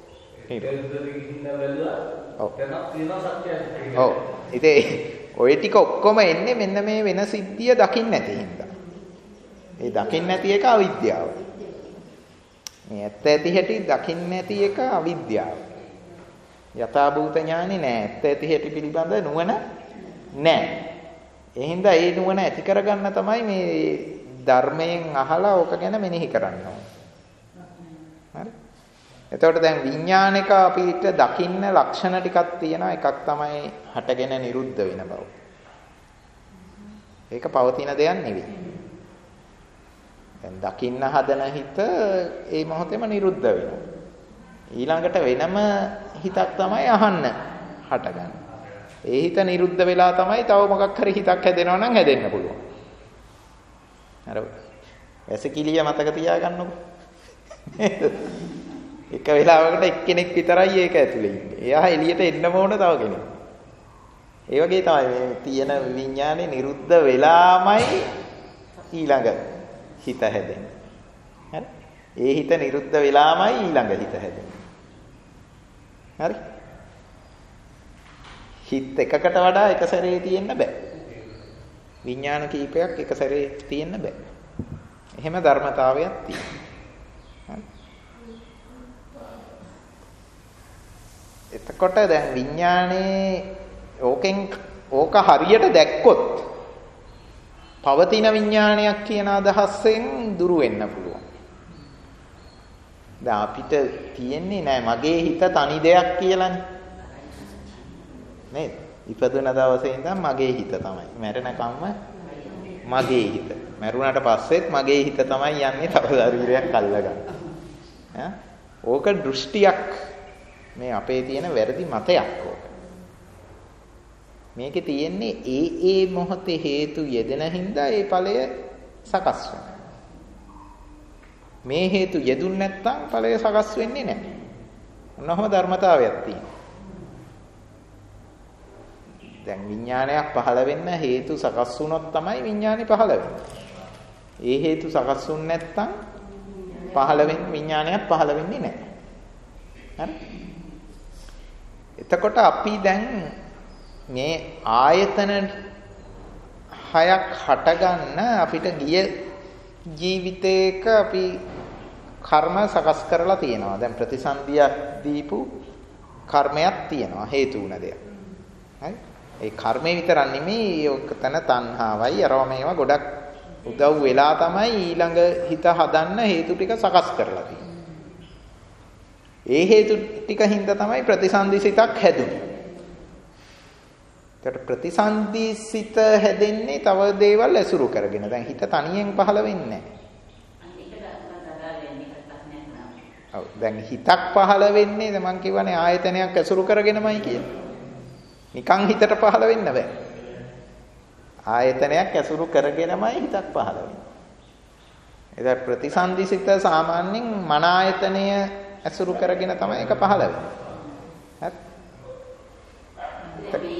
ඔව්. ඔව්. ඉතින් ඔය ටික ඔක්කොම එන්නේ මෙන්න මේ වෙන සිද්ධිය දකින්න නැති හින්දා. ඒ දකින්න නැති එක අවිද්‍යාව. මේ ඇත්ත ඇති හැටි දකින්න නැති එක අවිද්‍යාව. යථාභූත ඥානෙ නෑ. ඇත්ත ඇති හැටි පිළිබඳ නුවණ නෑ. ඒ හින්දා ඒ නුවණ ඇති කරගන්න තමයි මේ ධර්මයෙන් අහලා ඕක ගැන මෙනෙහි කරන්න ඕනේ. හරි? එතකොට දැන් විඥානික අපිට දකින්න ලක්ෂණ ටිකක් තියෙනවා. එකක් තමයි හටගෙන නිරුද්ධ වෙන බව. ඒක පවතින දෙයක් නෙවෙයි. දැන් දකින්න හදන හිත ඒ මොහොතේම නිරුද්ධ වෙනවා. ඊළඟට වෙනම හිතක් තමයි අහන්න හටගන්නේ. ඒ හිත නිරුද්ධ වෙලා තමයි තව මොකක් හරි හිතක් හැදෙනවා නම් හැදෙන්න පුළුවන්. අර වැසිකිළිය මතක තියාගන්නකො. එක වෙලාවකට එක්කෙනෙක් විතරයි ඒක ඇතුලේ ඉන්නේ. එයා එළියට එන්නම ඕන තව කෙනෙක්. ඒ වගේ තමයි මේ තියෙන විඥානේ නිරුද්ධ වෙලාමයි ඊළඟ හිත හැදෙන්නේ. හරි? ඒ හිත නිරුද්ධ වෙලාමයි ඊළඟ හිත හැදෙන්නේ. හරි? හිත එකකට වඩා එක සැරේ තියෙන්න බෑ. විඥාන කීපයක් එක සැරේ තියෙන්න බෑ. එහෙම ධර්මතාවයක් තියෙනවා. හරි? එතකොට දැන් විඥානේ ඕකෙන් ඕක හරියට දැක්කොත් පවතින විඥානයක් කියන අදහසෙන් දුරු වෙන්න පුළුවන්. දැන් අපිට තියෙන්නේ නෑ මගේ හිත තනි දෙයක් කියලානේ. නේද? ඉපදුන දවසේ ඉඳන් මගේ හිත තමයි. මැරෙනකම්ම මගේ හිත. මැරුණාට පස්සෙත් මගේ හිත තමයි යන්නේ තව ශරීරයක් අල්ලගන්න. ඈ ඕක දෘෂ්ටියක්. මේ අපේ තියෙන වැරදි මතයක් ඕක. මේකේ තියෙන්නේ ඒ ඒ මොහොතේ හේතු යෙදෙන හින්දා ඒ ඵලය සකස් වෙනවා. මේ හේතු යෙදුන් නැත්නම් ඵලය සකස් වෙන්නේ නැහැ. මොනවාම ධර්මතාවයක් තියෙනවා. දැන් විඥානයක් පහළ වෙන්න හේතු සකස් වුණොත් තමයි විඥානේ පහළ වෙන්නේ. ඒ හේතු සකස් වුනේ නැත්නම් පහළ වෙන්නේ විඥානයක් පහළ වෙන්නේ නැහැ. හරි? එතකොට අපි දැන් මේ ආයතන හයක් හටගන්න අපිට ගිය ජීවිතේක අපි කර්ම සකස් කරලා තියෙනවා. දැන් ප්‍රතිසන්දියක් දීපු කර්මයක් තියෙනවා හේතු වුණ දෙයක්. හරි? ඒ කර්මේ විතරක් නෙමෙයි ඔකතන තණ්හාවයි අරව මේවා ගොඩක් උදව් වෙලා තමයි ඊළඟ හිත හදන්න හේතු ටික සකස් කරලා තියෙන්නේ. ඒ හේතු ටික හින්දා තමයි ප්‍රතිසන්දිසිතක් හැදුනේ. ඒකට ප්‍රතිසන්දිසිත හැදෙන්නේ තව දේවල් ඇසුරු කරගෙන. දැන් හිත තනියෙන් පහළ වෙන්නේ නැහැ. ඔව් දැන් හිතක් පහළ වෙන්නේ මම කියවනේ ආයතනයක් ඇසුරු කරගෙනමයි කියන්නේ. නිකන් හිතට පහළ වෙන්න බෑ. ආයතනයක් ඇසුරු කරගෙනමයි හිතක් පහළ වෙන්නේ. ඒතර ප්‍රතිසන්දිසිත සාමාන්‍යයෙන් මන ආයතනය ඇසුරු කරගෙන තමයි ඒක පහළ වෙන්නේ. හරි?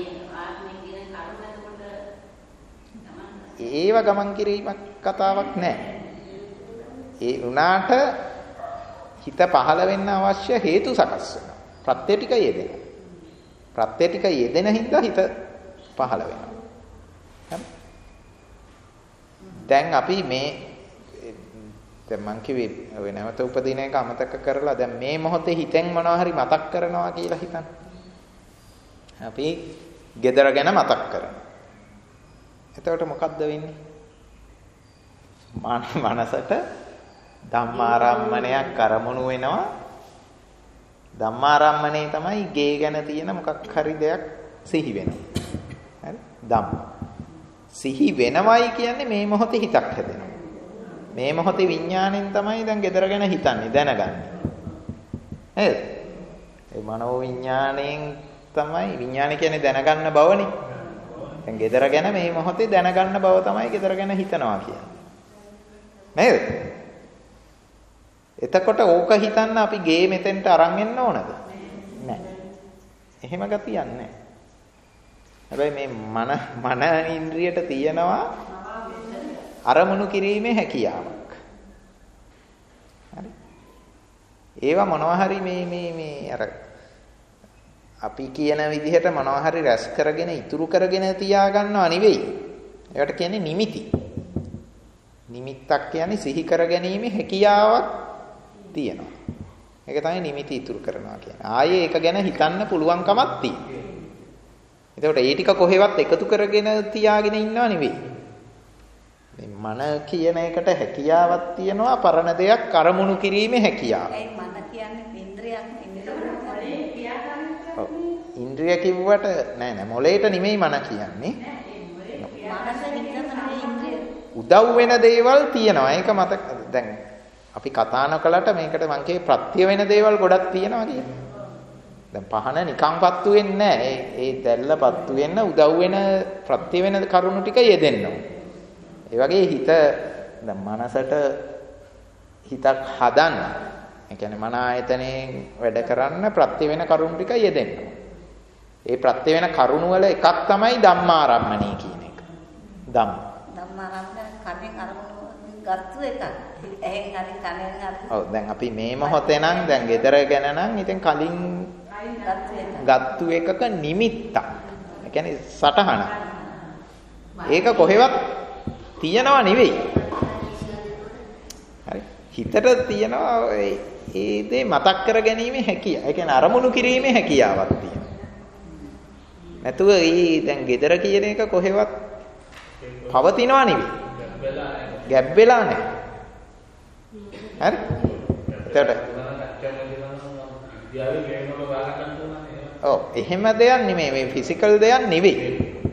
ඒව ගමන් කිරීමක් කතාවක් නැහැ. ඒ උනාට හිත පහළ වෙන්න අවශ්‍ය හේතු සකස් වෙනවා. ප්‍රත්‍ය ටික යෙදෙනවා. ප්‍රත්‍ය ටික යෙදෙන හින්දා හිත පහළ වෙනවා. හරි? දැන් අපි මේ දැන් මං කිව්වේ ඔය නැවත උපදින එක අමතක කරලා දැන් මේ මොහොතේ හිතෙන් මොනවා හරි මතක් කරනවා කියලා හිතන්න. අපි gedara ගැන මතක් කරනවා. එතකොට මොකද්ද වෙන්නේ? මනසට ධම්මාරම්මණයක් කරමුණු වෙනවා. ධම්මාරම්මණය තමයි ගේ ගැන තියෙන මොකක් හරි දෙයක් සිහි වෙනවා. හරි? ධම්ම. සිහි වෙනවයි කියන්නේ මේ මොහොතේ හිතක් හැදෙනවා. මේ මොහොතේ විඥාණයෙන් තමයි දැන් gedara ගැන හිතන්නේ දැනගන්නේ. නේද? ඒ මනෝ විඥාණයෙන් තමයි විඥාණය කියන්නේ දැනගන්න බවනේ. දැන් gedara ගැන මේ මොහොතේ දැනගන්න බව තමයි gedara ගැන හිතනවා කියන්නේ. නේද? එතකොට ඕක හිතන්න අපි ගේ මෙතෙන්ට අරන් එන්න ඕනද? නැහැ. එහෙම ගතියක් නැහැ. හැබැයි මේ මන මන ඉන්ද්‍රියට තියෙනවා අරමුණු කිරීමේ හැකියාවක්. හරි. ඒවා මොනවා හරි මේ මේ මේ අර අපි කියන විදිහට මොනවා හරි රැස් කරගෙන ඉතුරු කරගෙන තියාගන්නව නෙවෙයි. ඒකට කියන්නේ නිමිති. නිමිත්තක් කියන්නේ සිහි කර ගැනීමේ හැකියාවක් තියෙනවා. ඒක තමයි නිමිති ඉතුරු කරනවා කියන්නේ. ආයේ ඒක ගැන හිතන්න පුළුවන්කමක් තියෙනවා. එතකොට ඒ ටික කොහෙවත් එකතු කරගෙන තියාගෙන ඉන්නව නෙවෙයි. මේ මන කියන එකට හැකියාවක් තියෙනවා පරණ දෙයක් අරමුණු කිරීමේ හැකියාව. ඒ මන කියන්නේ ඉන්ද්‍රියක් ඔව් ඉන්ද්‍රිය කිව්වට නෑ නෑ මොලේට නෙමෙයි මන කියන්නේ. උදව් වෙන දේවල් තියෙනවා. ඒක මතක දැන් අපි කතා නොකලට මේකට මං කියේ ප්‍රත්‍ය වෙන දේවල් ගොඩක් තියෙනවා කියන්නේ. දැන් පහන නිකන් පත්තු වෙන්නේ නැහැ. ඒ ඒ දැල්ල පත්තු වෙන්න උදව් වෙන ප්‍රත්‍ය වෙන කරුණු ටික යෙදෙන්න ඕනේ. ඒ වගේ හිත දැන් මනසට හිතක් හදන්න. ඒ කියන්නේ මන ආයතනයෙන් වැඩ කරන්න ප්‍රත්‍ය වෙන කරුණු ටික යෙදෙන්න. ඒ ප්‍රත්‍ය වෙන කරුණු වල එකක් තමයි ධම්මාරම්මණය කියන එක. ධම්ම. ධම්මාරම්මණය කර්මෙන් අරමුණු ගත්තු එකක්. එහෙන් හරි කනෙන් හරි. ඔව් දැන් අපි මේ මොහොතේ නම් දැන් gedara ගැන නම් ඉතින් කලින් ගත්තු එකක නිමිත්තක්. ඒ කියන්නේ සටහන. ඒක කොහෙවත් තියනවා නෙවෙයි. හරි. හිතට තියනවා ඒ දේ මතක් කර ගැනීමේ හැකියාව. ඒ කියන්නේ අරමුණු කිරීමේ හැකියාවක් තියෙනවා. නැතුව ඒ දැන් gedara කියන එක කොහෙවත් පවතිනවා නෙවෙයි. ගැබ් වෙලා නැහැ. හරි? එතකොට ඔව් එහෙම දෙයක් නෙමෙයි මේ ෆිසිකල් දෙයක් නෙවෙයි.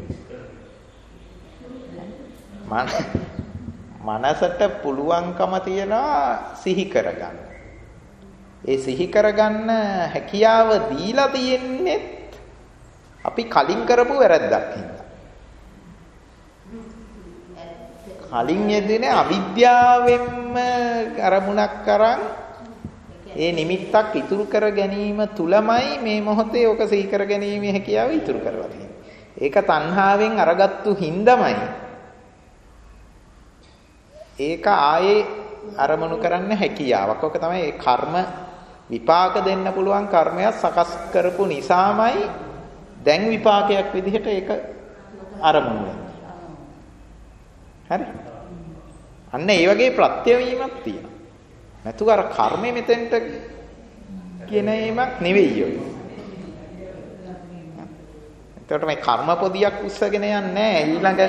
මනසට පුළුවන්කම තියනවා සිහි කරගන්න. ඒ සිහි කරගන්න හැකියාව දීලා තියෙන්නේ අපි කලින් කරපු වැරද්දක් හින්දා. කලින් යෙදෙන අවිද්‍යාවෙන්ම අරමුණක් කරන් ඒ නිමිත්තක් ඉතුරු කර ගැනීම තුලමයි මේ මොහොතේ ඔක සිහි කර ගැනීමේ හැකියාව ඉතුරු කරලා තියෙන්නේ. ඒක තණ්හාවෙන් අරගත්තු හින්දාමයි ඒක ආයේ අරමුණු කරන්න හැකියාවක්. ඔක තමයි ඒ කර්ම විපාක දෙන්න පුළුවන් කර්මයක් සකස් කරපු නිසාමයි දැන් විපාකයක් විදිහට ඒක අරමුණු වෙන්නේ. හරි? අන්න ඒ වගේ ප්‍රත්‍යවීමක් තියෙනවා. නැතුව අර කර්මෙ මෙතෙන්ට කියන එකක් නෙවෙයි ඔය. එතකොට මේ කර්ම පොදියක් උස්සගෙන යන්නේ නැහැ ඊළඟ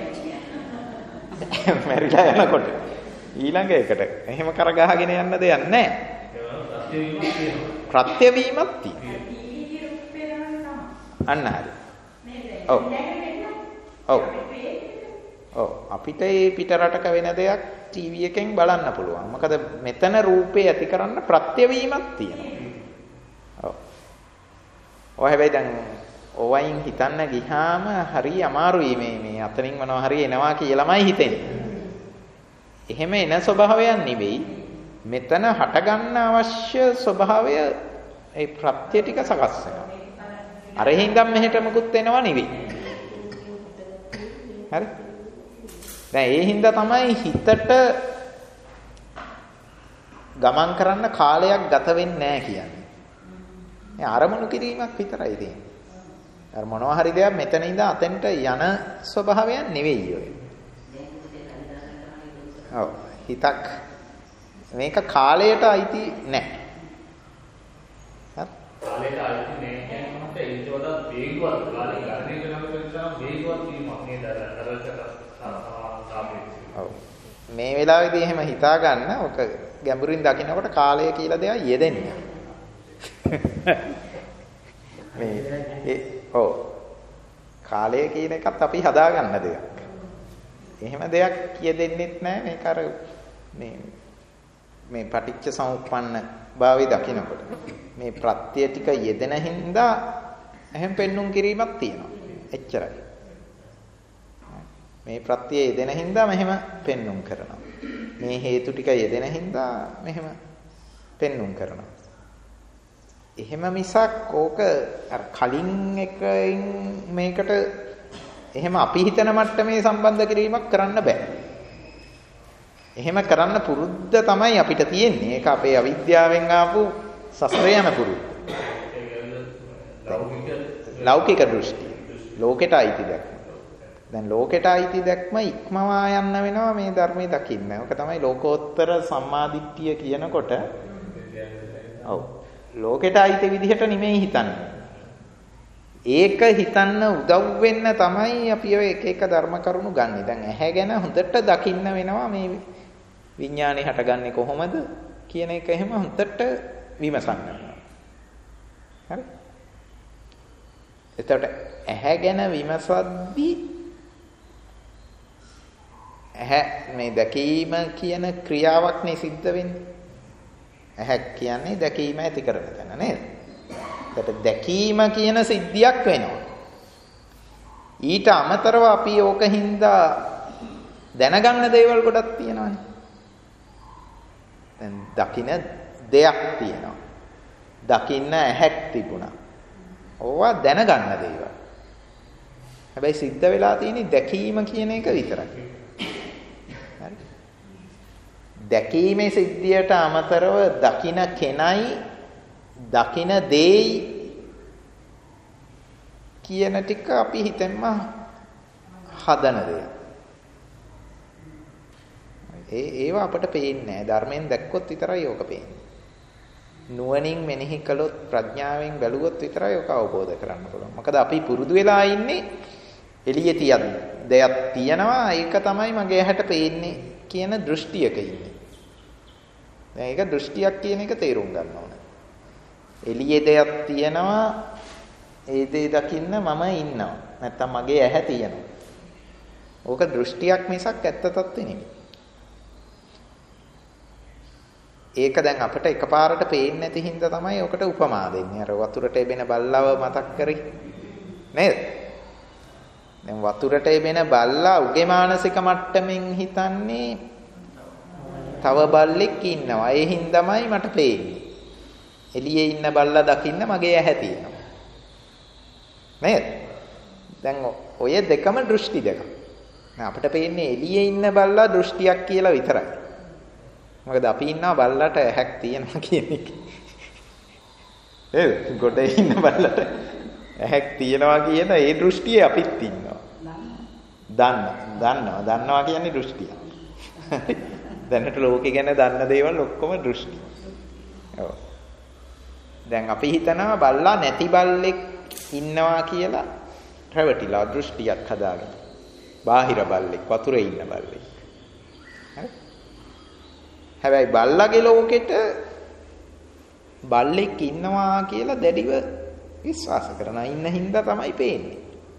මැරිලා යනකොට. ඊළඟ එකට එහෙම කරගහගෙන යන්න දෙයක් නැහැ. ප්‍රත්‍යවීමක් තියෙනවා. අන්න හරි. ඔව්. ඔව්. ඔව් අපිට මේ පිට රටක වෙන දෙයක් ටීවී එකෙන් බලන්න පුළුවන්. මොකද මෙතන රූපේ ඇති කරන්න ප්‍රත්‍යවීමක් තියෙනවා. ඔව්. ඔය හැබැයි දැන් ඔවයින් හිතන්න ගියාම හරි අමාරුයි මේ මේ අතනින් මොනවා හරි එනවා කියලාමයි හිතෙන්නේ. එහෙම එන ස්වභාවයක් නෙවෙයි. මෙතන හටගන්න අවශ්‍ය ස්වභාවය ඒ ප්‍රත්‍ය ටික සකස් වෙනවා. අර හින්දා මෙහෙට මුකුත් එනවා නෙවෙයි. හරි? දැන් ඒ හින්දා තමයි හිතට ගමන් කරන්න කාලයක් ගත වෙන්නේ නැහැ කියන්නේ. මේ අරමුණු කිරීමක් විතරයි තියෙන්නේ. අර මොනවා හරි දෙයක් මෙතන ඉඳන් අතෙන්ට යන ස්වභාවයක් නෙවෙයි ඔය. ඔව් හිතක් මේක කාලයට අයිති නැහැ. කාලයට අයිති නැහැ කියනකොට ඊට වඩා වේගවත් කාලේ ගණනය කරන නිසා වේගවත් වීමක් නේද අර මේ වෙලාවේදී එහෙම හිතා ගන්න ඔක ගැඹුරින් දකින්නකොට කාලය කියලා දෙයක් යෙදෙන්නේ. මේ ඒ ඔව් කාලය කියන එකත් අපි හදාගන්න දෙයක්. එහෙම දෙයක් යෙදෙන්නෙත් නැහැ මේක අර මේ මේ පටිච්ච සමුප්පන්න භාවය දකින්නකොට මේ ප්‍රත්‍ය ටික යෙදෙන හින්දා එහෙම පෙන්눔 කිරීමක් තියෙනවා. එච්චරයි. මේ ප්‍රත්‍ය යෙදෙන හින්දා මෙහෙම පෙන්눔 කරනවා. මේ හේතු ටික යෙදෙන හින්දා මෙහෙම පෙන්눔 කරනවා. එහෙම මිසක් ඕක අර කලින් එකකින් මේකට එහෙම අපි හිතන මට්ටමේ සම්බන්ධ කිරීමක් කරන්න බෑ. එහෙම කරන්න පුරුද්ද තමයි අපිට තියෙන්නේ. ඒක අපේ අවිද්‍යාවෙන් ආපු සසරේ යන පුරුද්ද. ලෞකික දෘෂ්ටි. ලෝකෙට අයිති දැක්ම. දැන් ලෝකෙට අයිති දැක්ම ඉක්මවා යන්න වෙනවා මේ ධර්මයේ දකින්න. ඕක තමයි ලෝකෝත්තර සම්මාදිට්ඨිය කියනකොට. ඔව්. ලෝකෙට අයිති විදිහට නෙමෙයි හිතන්නේ. ඒක හිතන්න උදව් වෙන්න තමයි අපි ඔය එක එක ධර්ම කරුණු ගන්නෙ. දැන් ඇහැ ගැන හොඳට දකින්න වෙනවා මේ විඥානේ හටගන්නේ කොහොමද කියන එක එහෙම හොඳට විමසන්න වෙනවා. හරි? එතකොට ඇහැ ගැන විමසද්දී ඇහැ මේ දැකීම කියන ක්‍රියාවක් නේ සිද්ධ වෙන්නේ. ඇහැ කියන්නේ දැකීම ඇති කරන තැන නේද? ඒකට දැකීම කියන සිද්ධියක් වෙනවා. ඊට අමතරව අපි ඕකින්දා දැනගන්න දේවල් ගොඩක් තියෙනවානේ. දැන් දකින්න දෙයක් තියෙනවා. දකින්න ඇහැක් තිබුණා. ඕවා දැනගන්න දේවල්. හැබැයි සිද්ධ වෙලා තියෙන්නේ දැකීම කියන එක විතරයි. හරි? දැකීමේ සිද්ධියට අමතරව දකින්න කෙනයි දකින දෙයි කියන ටික අපි හිතෙන්ම හදන දේ. ඒ ඒව අපට පේන්නේ නැහැ. ධර්මයෙන් දැක්කොත් විතරයි ඕක පේන්නේ. නුවණින් මෙනෙහි කළොත් ප්‍රඥාවෙන් බැලුවොත් විතරයි ඔක අවබෝධ කරගන්න පුළුවන්. මොකද අපි පුරුදු වෙලා ඉන්නේ එළියේ තියන් දෙයක් තියනවා ඒක තමයි මගේ ඇහැට පේන්නේ කියන දෘෂ්ටියක ඉන්නේ. දැන් ඒක දෘෂ්ටියක් කියන එක තේරුම් ගන්න ඕන. එළියේ දෙයක් තියනවා ඒ දේ දකින්න මම ඉන්නවා. නැත්තම් මගේ ඇහැ තියනවා. ඕක දෘෂ්ටියක් මිසක් ඇත්ත తත්වෙ නෙමෙයි. ඒක දැන් අපිට එකපාරට පේන්නේ නැති හින්දා තමයි ඔකට උපමා දෙන්නේ. අර වතුරට එබෙන බල්ලව මතක් කරේ. නේද? දැන් වතුරට එබෙන බල්ලා උගේ මානසික මට්ටමින් හිතන්නේ තව බල්ලෙක් ඉන්නවා. ඒ හින්දාමයි මට පේන්නේ. එළියේ ඉන්න බල්ලා දකින්න මගේ ඇහැ තියෙනවා. නේද? දැන් ඔය දෙකම දෘෂ්ටි දෙක. අපිට පේන්නේ එළියේ ඉන්න බල්ලා දෘෂ්ටියක් කියලා විතරයි. මොකද අපි ඉන්නවා බල්ලට ඇහැක් තියෙනවා කියන එක. නේද? ගොඩේ ඉන්න බල්ලට ඇහැක් තියෙනවා කියන ඒ දෘෂ්ටියේ අපිත් ඉන්නවා. දන්න, දන්නවා, දන්නවා කියන්නේ දෘෂ්ටිය. දැනට ලෝකේ ගැන දන්න දේවල් ඔක්කොම දෘෂ්ටි. ඔව්. දැන් අපි හිතනවා බල්ලා නැති බල්ලෙක් ඉන්නවා කියලා රැවටිලා දෘෂ්ටියක් හදාගෙන. බාහිර බල්ලෙක්, වතුරේ ඉන්න බල්ලෙක්. හරි? හැබැයි බල්ලාගේ ලෝකෙට බල්ලෙක් ඉන්නවා කියලා දැඩිව විශ්වාස කරනවා. ඉන්න හින්දා තමයි පේන්නේ.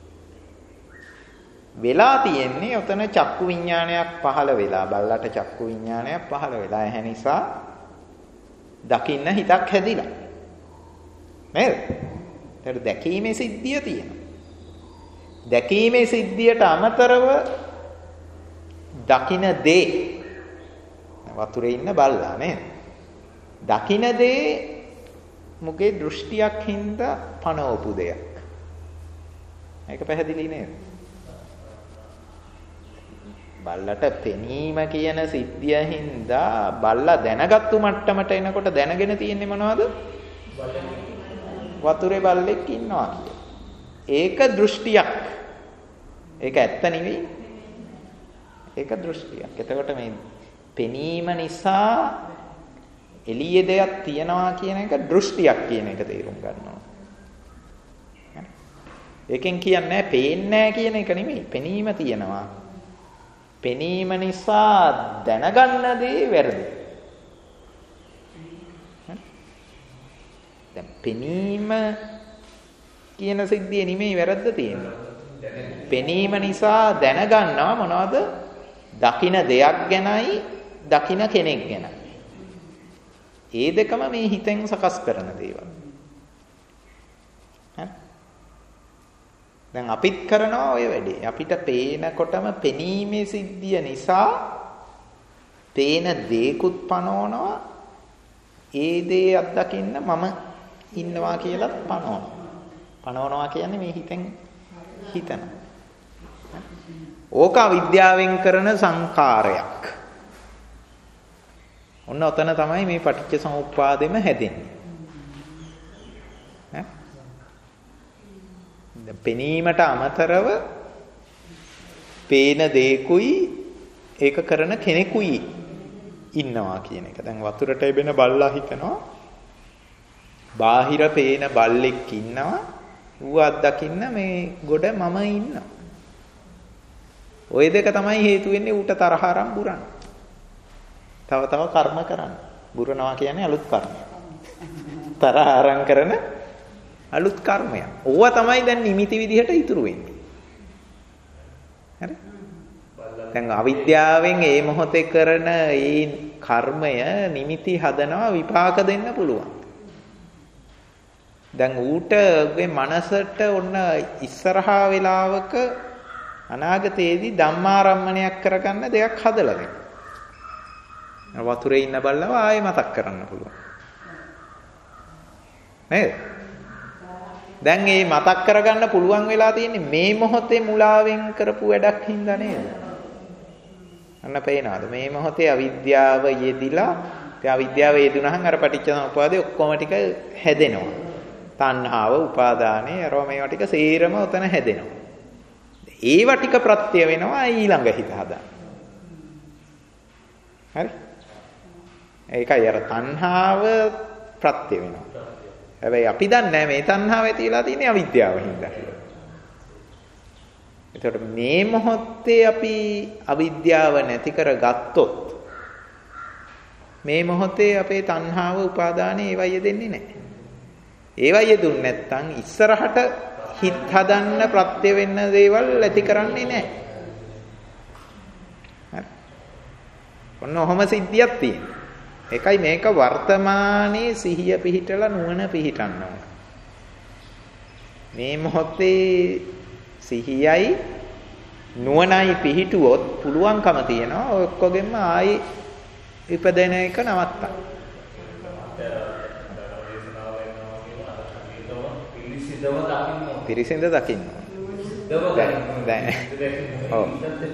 වෙලා තියෙන්නේ ඔතන චක්කු විඥානයක් පහළ වෙලා බල්ලට චක්කු විඥානයක් පහළ වෙලා එහැ නිසා දකින්න හිතක් හැදිලා. නේද? ඒකට දැකීමේ සිද්ධිය තියෙනවා. දැකීමේ සිද්ධියට අමතරව දකින දේ වතුරේ ඉන්න බල්ලා නේද? දකින දේ මුගේ දෘෂ්ටියක් හින්දා පනවපු දෙයක්. ඒක පැහැදිලි නේද? බල්ලට පෙනීම කියන සිද්ධිය හින්දා බල්ලා දැනගත්තු මට්ටමට එනකොට දැනගෙන තියෙන්නේ මොනවද? වතුරේ බල්ලෙක් ඉන්නවා කියලා. ඒක දෘෂ්ටියක්. ඒක ඇත්ත නෙවෙයි. ඒක දෘෂ්ටියක්. එතකොට මේ පෙනීම නිසා එළියේ දෙයක් තියනවා කියන එක දෘෂ්ටියක් කියන එක තේරුම් ගන්නවා. ඒකෙන් කියන්නේ පේන්නේ කියන එක නෙමෙයි. පෙනීම තියනවා. පෙනීම නිසා දැනගන්න දේ වැරදි. දැන් පෙනීම කියන සිද්ධිය නෙමෙයි වැරද්ද තියෙන්නේ. පෙනීම නිසා දැනගන්නවා මොනවද? දකින දෙයක් ගැනයි දකින කෙනෙක් ගැනයි. ඒ දෙකම මේ හිතෙන් සකස් කරන දේවල්. හරි? දැන් අපිත් කරනවා ඔය වැඩේ. අපිට පේනකොටම පෙනීමේ සිද්ධිය නිසා පේන දේකුත් පනවනවා. ඒ දේ අත්දකින්න මම ඉන්නවා කියලා පනවනවා. පනවනවා කියන්නේ මේ හිතෙන් හිතන. ඕක අවිද්‍යාවෙන් කරන සංකාරයක්. ඔන්න ඔතන තමයි මේ පටිච්ච සමුප්පාදෙම හැදෙන්නේ. ඈ? දැන් පෙනීමට අමතරව පේන දේකුයි ඒක කරන කෙනෙකුයි ඉන්නවා කියන එක. දැන් වතුරට එබෙන බල්ලා හිතනවා බාහිර පේන බල්ලෙක් ඉන්නවා. ඌ අත්දකින්න මේ ගොඩ මම ඉන්නවා. ওই දෙක තමයි හේතු වෙන්නේ ඌට තරහ අරන් බුරන්න. තව තව කර්ම කරන්න. බුරනවා කියන්නේ අලුත් කර්මයක්. තරහ අරන් කරන අලුත් කර්මයක්. ඕවා තමයි දැන් නිමිති විදිහට ඉතුරු වෙන්නේ. හරි? දැන් අවිද්‍යාවෙන් මේ මොහොතේ කරන මේ කර්මය නිමිති හදනවා විපාක දෙන්න පුළුවන්. දැන් ඌට ඔගේ මනසට ඔන්න ඉස්සරහා වෙලාවක අනාගතයේදී ධම්මාරම්මණයක් කරගන්න දෙයක් හදලා දෙන්න. වතුරේ ඉන්න බල්ලව ආයෙ මතක් කරන්න පුළුවන්. නේද? දැන් මේ මතක් කරගන්න පුළුවන් වෙලා තියෙන්නේ මේ මොහොතේ මුලාවෙන් කරපු වැඩක් හින්දා නේද? අන්න පේනවාද? මේ මොහොතේ අවිද්‍යාව යෙදිලා, ඒ අවිද්‍යාව යෙදුනහම අර පටිච්චසමුප්පාදේ ඔක්කොම ටික හැදෙනවා. තණ්හාව, උපාදානය, අරව මේවා ටික සේරම උතන හැදෙනවා. ඒවා ටික ප්‍රත්‍ය වෙනවා ඊළඟ හිත හදා. හරි? ඒකයි අර තණ්හාව ප්‍රත්‍ය වෙනවා. හැබැයි අපි දන්නේ මේ තණ්හාව ඇති වෙලා තියෙන්නේ අවිද්‍යාවෙන් හින්දා කියලා. එතකොට මේ මොහොතේ අපි අවිද්‍යාව නැති කරගත්තොත් මේ මොහොතේ අපේ තණ්හාව උපාදානෙ ඒවයි දෙන්නේ නැහැ. ඒවයි දුන්නේ නැත්නම් ඉස්සරහට හිත හදන්න ප්‍රත්‍ය වෙන්න දේවල් ඇති කරන්නේ නැහැ. හරි. ඔන්න ඔහොම සිද්ධියක් තියෙනවා. ඒකයි මේක වර්තමානයේ සිහිය පිහිටලා නුවණ පිහිටන්න ඕන. මේ මොහොතේ සිහියයි නුවණයි පිහිටුවොත් පුළුවන්කම තියෙනවා ඔක්කොගෙම ආයි ඉපදෙන එක නවත්තන්න. පිරිසිඳ දකින්න. දැන් ඔව්.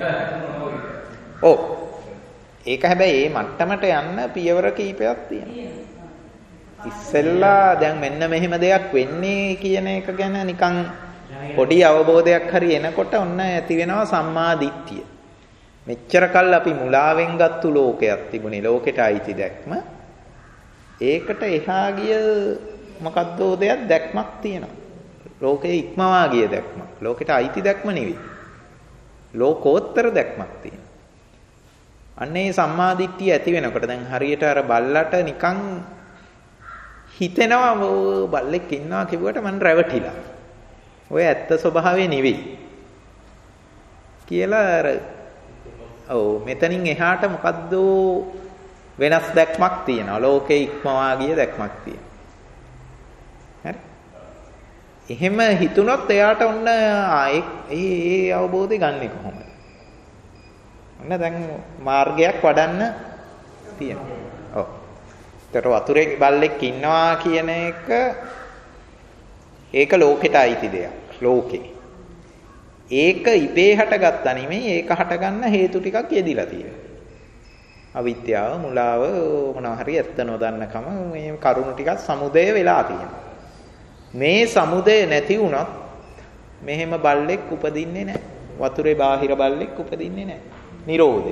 ඔව්. ඒක හැබැයි මේ මට්ටමට යන්න පියවර කීපයක් තියෙනවා. ඉස්සෙල්ලා දැන් මෙන්න මෙහෙම දෙයක් වෙන්නේ කියන එක ගැන නිකන් පොඩි අවබෝධයක් හරි එනකොට ඔන්න ඇති වෙනවා සම්මා දිට්ඨිය. මෙච්චර කල් අපි මුලාවෙන් ගත්තු ලෝකයක් තිබුණේ ලෝකෙට අයිති දැක්ම. ඒකට එහා ගිය මොකද්ද දෙයක් දැක්මක් තියෙනවා. ලෝකේ ඉක්මවා ගිය දැක්මක්. ලෝකෙට අයිති දැක්ම නෙවෙයි. ලෝකෝත්තර දැක්මක් තියෙනවා. අන්නේ සම්මා දිට්ඨිය ඇති වෙනකොට දැන් හරියට අර බල්ලට නිකන් හිතෙනවා බල්ලෙක් ඉන්නවා කිව්වට මං රැවටිලා. ඔය ඇත්ත ස්වභාවය නෙවෙයි. කියලා අර ඔව් මෙතනින් එහාට මොකද්ද වෙනස් දැක්මක් තියෙනවා. ලෝකේ ඉක්මවා ගිය දැක්මක් තියෙනවා. හරි. එහෙම හිතුනොත් එයාට ඔන්න ඒ ඒ අවබෝධය ගන්නෙ කොහොමද? ඔන්න දැන් මාර්ගයක් වඩන්න තියෙනවා. ඔව්. ඒතර වතුරේ බල්ලෙක් ඉන්නවා කියන එක ඒක ලෝකෙට අයිති දෙයක්. ලෝකේ. ඒක ඉබේ හටගත්තා නෙමෙයි ඒක හටගන්න හේතු ටිකක් යෙදිලා තියෙනවා. අවිද්‍යාව, මුලාව, මොනවා හරි ඇත්ත නොදන්නකම මේ කරුණු ටිකක් සමුදය වෙලා තියෙනවා. මේ සමුදය නැති වුණොත් මෙහෙම බල්ලෙක් උපදින්නේ නැහැ. වතුරේ බාහිර බල්ලෙක් උපදින්නේ නැහැ. නිරෝධය.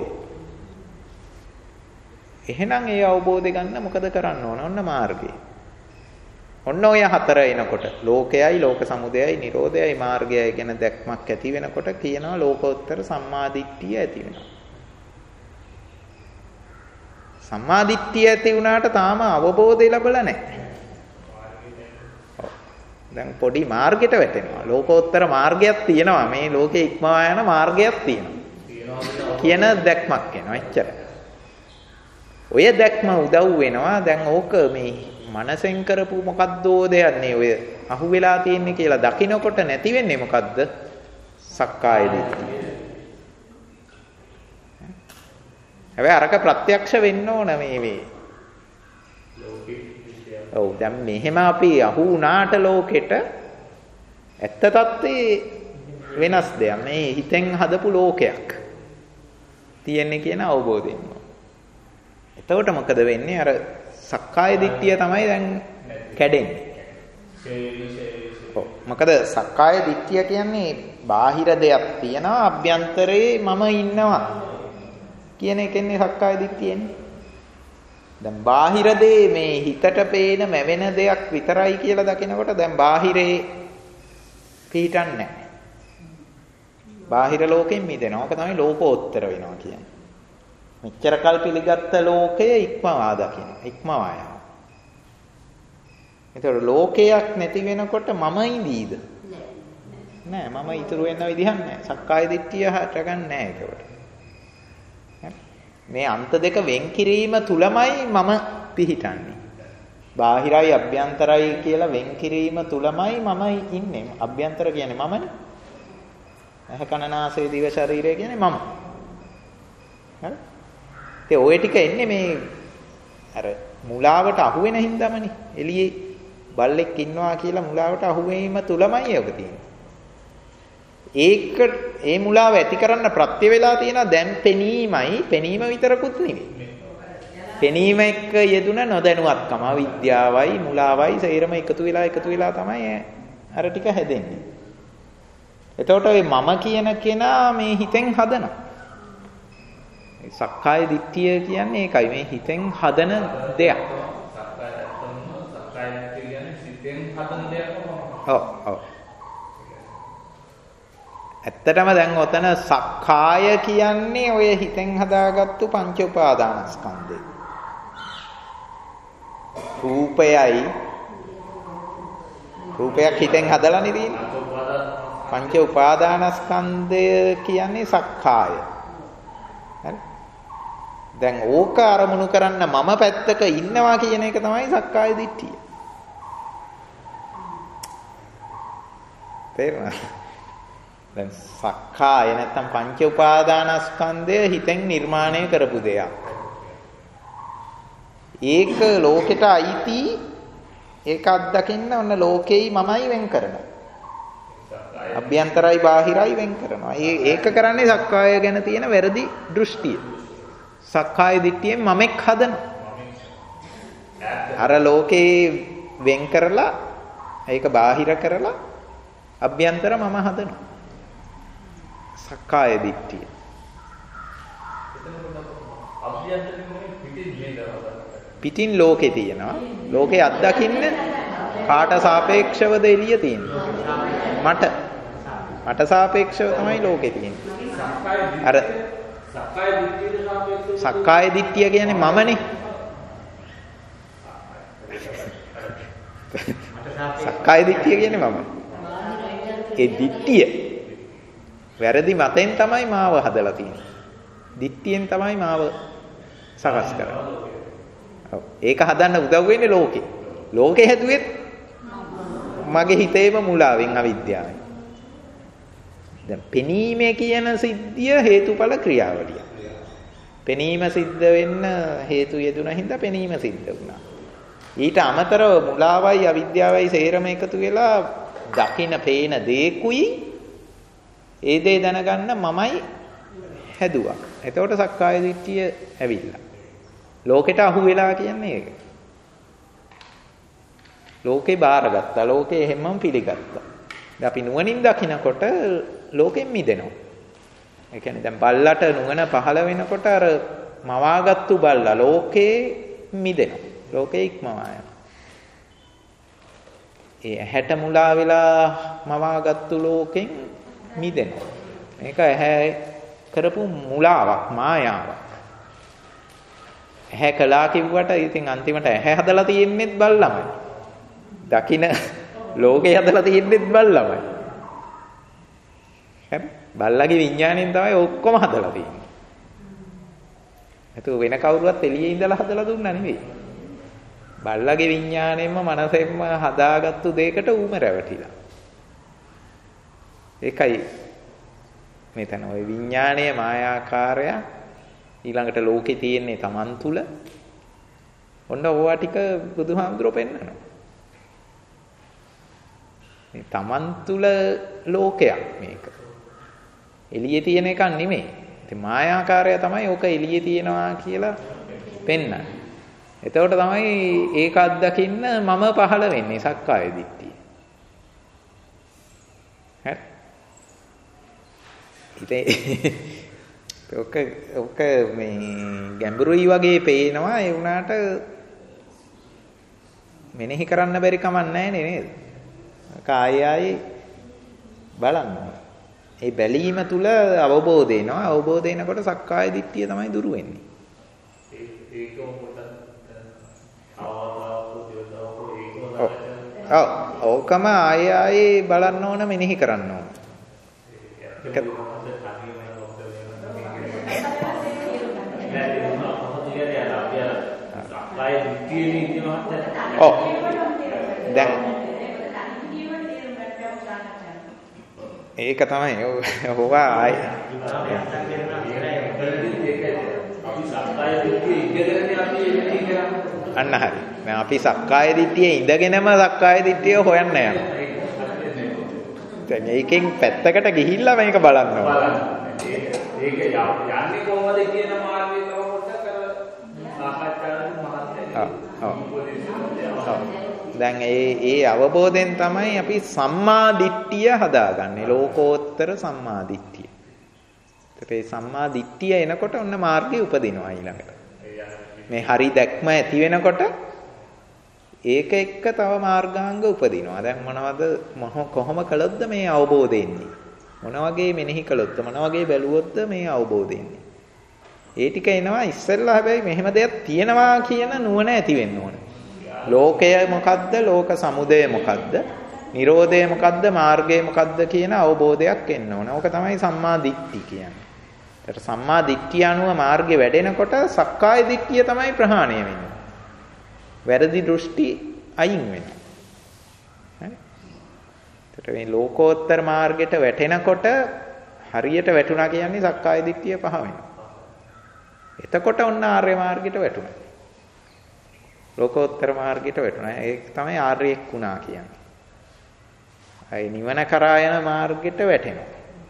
එහෙනම් ඒ අවබෝධය ගන්න මොකද කරන්න ඕන? ඔන්න මාර්ගය. ඔන්න ඔය හතර එනකොට ලෝකයයි, ලෝක සමුදයයි, නිරෝධයයි, මාර්ගයයි ගැන දැක්මක් ඇති වෙනකොට කියනවා ලෝකෝත්තර සම්මාදිට්ඨිය ඇති වෙනවා. සම්මාදිට්ඨිය ඇති වුණාට තාම අවබෝධය ලැබලා නැහැ. දැන් පොඩි මාර්ගයට වැටෙනවා. ලෝකෝත්තර මාර්ගයක් තියෙනවා. මේ ලෝකේ ඉක්මවා යන මාර්ගයක් තියෙනවා. කියන දැක්මක් එනවා. එච්චර. ඔය දැක්ම උදව් වෙනවා. දැන් ඕක මේ මනසෙන් කරපු මොකද්දෝ දෙයක් නේ ඔය අහුවෙලා තියෙන්නේ කියලා දකින්නකොට නැති වෙන්නේ මොකද්ද? සක්කාය දිට්ඨිය. හැබැයි අරක ප්‍රත්‍යක්ෂ වෙන්න ඕන මේ මේ. ඔව් දැන් මෙහෙම අපි අහු වුණාට ලෝකෙට ඇත්ත తත්ත්වේ වෙනස් දෙයක්. මේ හිතෙන් හදපු ලෝකයක් තියෙන්නේ කියන අවබෝධයෙන්. එතකොට මොකද වෙන්නේ? අර සක්කාය දිට්ඨිය තමයි දැන් කැඩෙන්නේ. ඔව් මොකද සක්කාය දිට්ඨිය කියන්නේ බාහිර දෙයක් තියනවා අභ්‍යන්තරේ මම ඉන්නවා කියන එකනේ සක්කාය දිට්ඨියන්නේ. දැන් බාහිර දේ මේ හිතට පේන මැවෙන දෙයක් විතරයි කියලා දකිනකොට දැන් බාහිරේ පිහිටන්නේ නැහැ. බාහිර ලෝකෙන් මිදෙනවා. ඕක තමයි ලෝකෝත්තර වෙනවා කියන්නේ. මෙච්චර කල් පිළිගත්ත ලෝකය ඉක්මවා දකින්න. ඉක්මවා යනවා. ඒතකොට ලෝකයක් නැති වෙනකොට මම ඉඳීද? නෑ. නෑ මම ඉතුරු වෙන්න විදිහක් නෑ. සක්කාය දිට්ඨිය හටගන්නේ නෑ ඒකට. මේ අන්ත දෙක වෙන් කිරීම තුලමයි මම පිහිටන්නේ. බාහිරයි අභ්‍යන්තරයි කියලා වෙන් කිරීම තුලමයි මම ඉන්නේ. අභ්‍යන්තර කියන්නේ මමනේ. ඇහ කන නාසය දිව ශරීරය කියන්නේ මම. හරි? ඒ ඔය ටික එන්නේ මේ අර මුලාවට අහු වෙන හින්දාමනේ. එළියේ බල්ලෙක් ඉන්නවා කියලා මුලාවට අහු වීම තුලමයි ඒක තියෙන්නේ. ඒක ඒ මුලාව ඇති කරන්න ප්‍රත්‍ය වේලා තියෙනවා දැන් පෙනීමයි පෙනීම විතරකුත් නෙවෙයි. පෙනීම එක්ක යෙදුන නොදැනුවත්කම විද්‍යාවයි මුලාවයි සේරම එකතු වෙලා එකතු වෙලා තමයි අර ටික හැදෙන්නේ. එතකොට ඔය මම කියන කෙනා මේ හිතෙන් හදනවා. සක්කාය දිට්ඨිය කියන්නේ ඒකයි මේ හිතෙන් හදන දෙයක්. ඔව් ඔව්. ඇත්තටම දැන් ඔතන සක්කාය කියන්නේ ඔය හිතෙන් හදාගත්තු පංච උපාදානස්කන්ධය. රූපයයි රූපයක් හිතෙන් හදලානේ තියෙන්නේ. පංච උපාදානස්කන්ධය කියන්නේ සක්කාය. හරි. දැන් ඕක අරමුණු කරන්න මම පැත්තක ඉන්නවා කියන එක තමයි සක්කාය දිට්ඨිය. තේරුණාද? දැන් සක්කාය නැත්තම් පංච උපාදානස්කන්ධය හිතෙන් නිර්මාණය කරපු දෙයක්. ඒක ලෝකෙට අයිති ඒක අත්දකින්න ඔන්න ලෝකෙයි මමයි වෙන් කරනවා. අභ්‍යන්තරයි බාහිරයි වෙන් කරනවා. ඒ ඒක කරන්නේ සක්කාය ගැන තියෙන වැරදි දෘෂ්ටිය. සක්කාය දිට්ඨියෙන් මමෙක් හදනවා. අර ලෝකේ වෙන් කරලා ඒක බාහිර කරලා අභ්‍යන්තර මම හදනවා. සක්කාය දිට්ඨිය. පිටින් ලෝකේ තියෙනවා. ලෝකේ අත්දකින්න කාට සාපේක්ෂවද එළිය තියෙන්නේ? මට. මට සාපේක්ෂව තමයි ලෝකේ තියෙන්නේ. අර සක්කාය දිට්ඨියට සාපේක්ෂව සක්කාය දිට්ඨිය කියන්නේ මමනේ. සක්කාය දිට්ඨිය කියන්නේ මම. ඒ දිට්ඨිය වැරදි මතෙන් තමයි මාව හදලා තියෙන්නේ. දිට්ඨියෙන් තමයි මාව සකස් කරන්නේ. ඔව්. ඒක හදන්න උදව් වෙන්නේ ලෝකේ. ලෝකේ හැදුවෙත් මගේ හිතේම මුලාවෙන් අවිද්‍යාවෙන්. දැන් පෙනීමේ කියන සිද්ධිය හේතුඵල ක්‍රියාවලිය. පෙනීම සිද්ධ වෙන්න හේතු යෙදුන හින්දා පෙනීම සිද්ධ වුණා. ඊට අමතරව මුලාවයි අවිද්‍යාවයි සේරම එකතු වෙලා දකින පේන දේකුයි ඒ දේ දැනගන්න මමයි හැදුවා. එතකොට සක්කාය දිට්ඨිය ඇවිල්ලා. ලෝකෙට අහු වෙලා කියන්නේ ඒක. ලෝකේ බාරගත්තා. ලෝකේ හැමම පිළිගත්තා. දැන් අපි නුවණින් දකිනකොට ලෝකෙන් මිදෙනවා. ඒ කියන්නේ දැන් බල්ලට නුවණ පහළ වෙනකොට අර මවාගත්තු බල්ලා ලෝකේ මිදෙනවා. ලෝකේ ඉක්මවා යනවා. ඒ ඇහැට මුලා වෙලා මවාගත්තු ලෝකෙන් මිදෙනවා. මේක ඇහැ කරපු මුලාවක්, මායාවක්. ඇහැ කළා කිව්වට ඉතින් අන්තිමට ඇහැ හදලා තියෙන්නේත් බල්ලමයි. දකින ලෝකේ හදලා තියෙන්නේත් බල්ලමයි. හරි? බල්ලගේ විඥාණයෙන් තමයි ඔක්කොම හදලා තියෙන්නේ. ඒක වෙන කවුරුවත් එළියේ ඉඳලා හදලා දුන්නා නෙවෙයි. බල්ලගේ විඥාණයෙන්ම මනසෙන්ම හදාගත්තු දෙයකට ඌම රැවටිලා. ඒකයි මෙතන ওই විඥාණය මායාකාරය ඊළඟට ලෝකේ තියෙන්නේ Taman තුල. ඔන්න ඕවා ටික බුදුහාමුදුරුවෝ පෙන්නනවා. මේ Taman තුල ලෝකයක් මේක. එළියේ තියෙන එකක් නෙමෙයි. ඉතින් මායාකාරය තමයි ඕක එළියේ තියෙනවා කියලා පෙන්නන්නේ. එතකොට තමයි ඒක අත්දකින්න මම පහළ වෙන්නේ සක්කාය දිට්ඨිය. හරි. ඉතින් ඔක ඔක මේ ගැඹුරුයි වගේ පේනවා ඒ වුණාට මෙනෙහි කරන්න බැරි කමක් නැහැ නේද? කාය ආයි බලන්න. ඒ බැලීම තුල අවබෝධ වෙනවා. අවබෝධ වෙනකොට සක්කාය දිට්ඨිය තමයි දුරු වෙන්නේ. ඒක ඔව් ඕකම ආයෙ ආයෙ බලන්න ඕන මෙනෙහි කරන්න ඕන. ඔව් දැන් ඒක තමයි ඕවා ආයෙ අන්න හරි. දැන් අපි සක්කාය දිට්ඨියේ ඉඳගෙනම සක්කාය දිට්ඨිය හොයන්න යනවා. දැන් ඒකෙන් පැත්තකට ගිහිල්ලා මේක බලන්න ඕනේ. ඒක යන්නේ කොහොමද කියන මාර්ගය තව පොඩ්ඩක් අර සාකච්ඡාවෙන් මහත්යයි. දැන් ඒ ඒ අවබෝධයෙන් තමයි අපි සම්මා දිට්ඨිය හදාගන්නේ. ලෝකෝත්තර සම්මා දිට්ඨිය. ඒ සම්මා දිට්ඨිය එනකොට ඔන්න මාර්ගය උපදිනවා ඊළඟට. මේ හරි දැක්ම ඇති වෙනකොට ඒක එක්ක තව මාර්ගාංග උපදිනවා. දැන් මොනවද කොහොම කළොත්ද මේ අවබෝධය එන්නේ? මොන වගේ මෙනෙහි කළොත්ද මොන වගේ බැලුවොත්ද මේ අවබෝධය එන්නේ? ඒ ටික එනවා ඉස්සෙල්ලා. හැබැයි මෙහෙම දෙයක් තියෙනවා කියන නුවණ ඇති වෙන්න ඕන. ලෝකය මොකද්ද? ලෝක සමුදය මොකද්ද? නිරෝධය මොකද්ද? මාර්ගය මොකද්ද කියන අවබෝධයක් එන්න ඕන. ඕක තමයි සම්මා දිට්ඨි කියන්නේ. ඒතර සම්මා දිට්ඨිය අනුව මාර්ගේ වැඩෙනකොට සක්කාය දිට්ඨිය තමයි ප්‍රහාණය වෙන්නේ. වැරදි දෘෂ්ටි අයින් වෙනවා. හරි. ඒතර මේ ලෝකෝත්තර මාර්ගයට වැටෙනකොට හරියට වැටුණා කියන්නේ සක්කාය දිට්ඨිය පහ වෙනවා. එතකොට ඔන්න ආර්ය මාර්ගයට වැටුණා. ලෝකෝත්තර මාර්ගයට වැටුණා. ඒක තමයි ආර්යෙක් වුණා කියන්නේ. අයි නිවන කරා යන මාර්ගයට වැටෙනවා.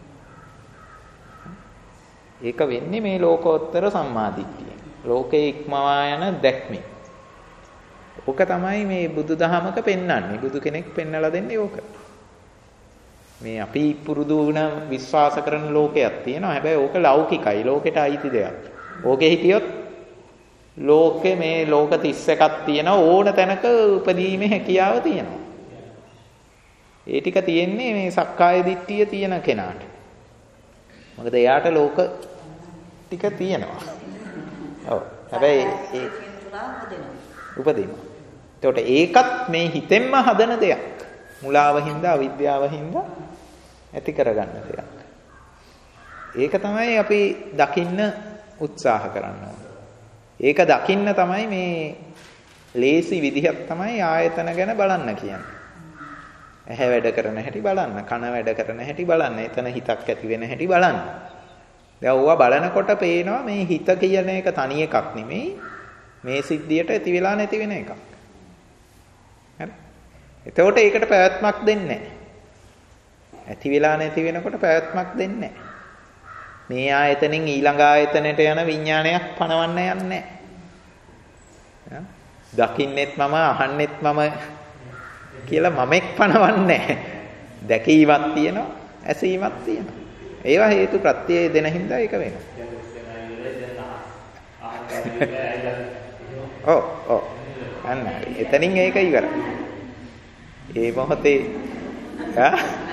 ඒක වෙන්නේ මේ ලෝකෝත්තර සම්මාදිට්ඨිය. ලෝකේ ඉක්මවා යන දැක්මෙන්. ඕක තමයි මේ බුදුදහමක පෙන්වන්නේ. බුදු කෙනෙක් පෙන්වලා දෙන්නේ ඕක. මේ අපි පුරුදු වුණ විශ්වාස කරන ලෝකයක් තියෙනවා. හැබැයි ඕක ලෞකිකයි. ලෝකෙට අයිති දෙයක්. ඕකේ හිටියොත් ලෝකේ මේ ලෝක තිස් එකක් තියෙන ඕන තැනක උපදීමේ හැකියාව තියෙනවා. ඒ ටික තියෙන්නේ මේ සක්කාය දිට්ඨිය තියෙන කෙනාට. මොකද එයාට ලෝක ටික තියෙනවා. ඔව්. හැබැයි ඒ උපදිනවා. එතකොට ඒකත් මේ හිතෙන්ම හදන දෙයක්. මුලාව හින්දා අවිද්‍යාව හින්දා ඇති කරගන්න දෙයක්. ඒක තමයි අපි දකින්න උත්සාහ කරන්න ඕනේ. ඒක දකින්න තමයි මේ ලේසි විදිහක් තමයි ආයතන ගැන බලන්න කියන්නේ. ඇහැ වැඩ කරන හැටි බලන්න, කන වැඩ කරන හැටි බලන්න, එතන හිතක් ඇති වෙන හැටි බලන්න. දැන් ඕවා බලනකොට පේනවා මේ හිත කියන එක තනි එකක් නෙමෙයි. මේ සිද්ධියට ඇති වෙලා නැති වෙන එකක්. හරි. එතකොට ඒකට පැවැත්මක් දෙන්නේ නැහැ. ඇති වෙලා නැති වෙනකොට පැවැත්මක් දෙන්නේ නැහැ. මේ ආයතනෙන් ඊළඟ ආයතනයට යන විඥානයක් පනවන්න යන්නේ නැහැ. දකින්නෙත් මම, අහන්නෙත් මම කියලා මමෙක් පනවන්නේ නැහැ. දැකීමක් තියෙනවා, ඇසීමක් තියෙනවා. ඒවා හේතු ප්‍රත්‍යය දෙන හින්දා ඒක වෙනවා. ඔව් ඔව්. අන්න හරි. එතනින් ඒක ඉවරයි. ඒ මොහොතේ ආ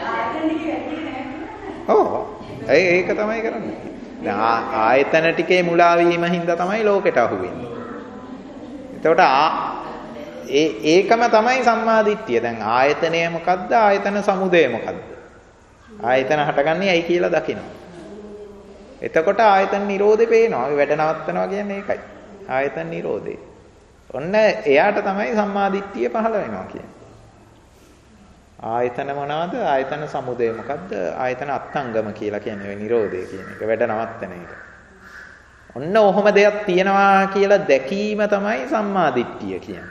ඔව් ඒක තමයි කරන්නේ. දැන් ආයතන ටිකේ මුලා වීම හින්දා තමයි ලෝකෙට අහු වෙන්නේ. එතකොට ඒ ඒකම තමයි සම්මාදිට්ඨිය. දැන් ආයතනය මොකද්ද? ආයතන සමුදය මොකද්ද? ආයතන හටගන්නේ ඇයි කියලා දකිනවා. එතකොට ආයතන නිරෝධේ පේනවා. වැඩ නවත්තනවා කියන්නේ ඒකයි. ආයතන නිරෝධේ. ඔන්න එයාට තමයි සම්මාදිට්ඨිය පහළ වෙනවා කියන්නේ. ආයතන මොනවාද? ආයතන සමුදය මොකද්ද? ආයතන අත්ංගම කියලා කියන්නේ නිරෝධය කියන එක. වැඩ නවත්තන එක. ඔන්න ඔහොම දෙයක් තියෙනවා කියලා දැකීම තමයි සම්මාදිට්ඨිය කියන්නේ.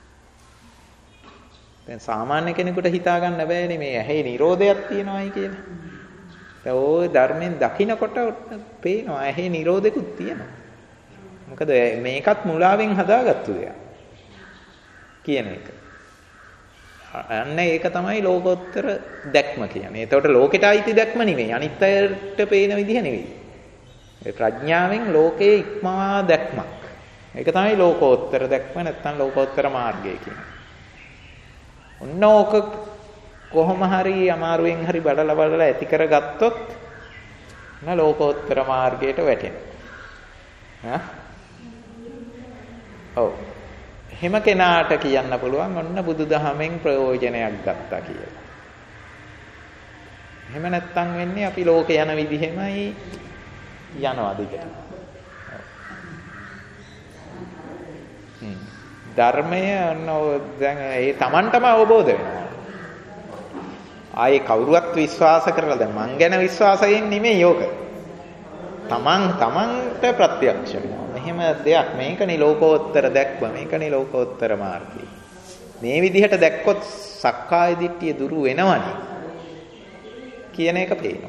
දැන් සාමාන්‍ය කෙනෙකුට හිතා ගන්න බෑනේ මේ ඇහි නිරෝධයක් තියෙනවායි කියලා. දැන් ওই ධර්මයෙන් දකින්නකොට පේනවා ඇහි නිරෝධෙකුත් තියෙනවා. මොකද මේකත් මුලාවෙන් හදාගත්තු දෙයක් කියන එක. අන්න ඒක තමයි ලෝකෝත්තර දැක්ම කියන්නේ. ඒතකොට ලෝකෙට අයිති දැක්ම නෙවෙයි. අනිත් අයට පේන විදිහ නෙවෙයි. ඒ ප්‍රඥාවෙන් ලෝකේ ඉක්මවා දැක්මක්. ඒක තමයි ලෝකෝත්තර දැක්ම නැත්නම් ලෝකෝත්තර මාර්ගය කියන්නේ. ඔන්න ඕක කොහොම හරි අමාරුවෙන් හරි බලලා බලලා ඇති කරගත්තොත් න ලෝකෝත්තර මාර්ගයට වැටෙනවා. ඔව්. එහෙම කෙනාට කියන්න පුළුවන් ඔන්න බුදුදහමෙන් ප්‍රයෝජනයක් ගත්තා කියලා. එහෙම නැත්තම් වෙන්නේ අපි ලෝකේ යන විදිහෙමයි යනවා දිගට. හ්ම්. ධර්මය ඔන්න දැන් ඒ Tamanටම අවබෝධ වෙනවා. ආයේ කවුරුවත් විශ්වාස කරලා දැන් මං ගැන විශ්වාසයෙන් නෙමෙයි යෝක. Taman Tamanට ප්‍රත්‍යක්ෂ වෙනවා. මෙහෙම දෙයක් මේකනේ ලෝකෝත්තර දැක්ම මේකනේ ලෝකෝත්තර මාර්ගය. මේ විදිහට දැක්කොත් සක්කාය දිට්ඨිය දුරු වෙනවනේ කියන එක පේනවා.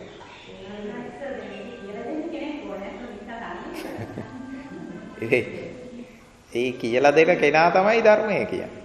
ඒ ඒ කියලා දෙන කෙනා තමයි ධර්මය කියන්නේ.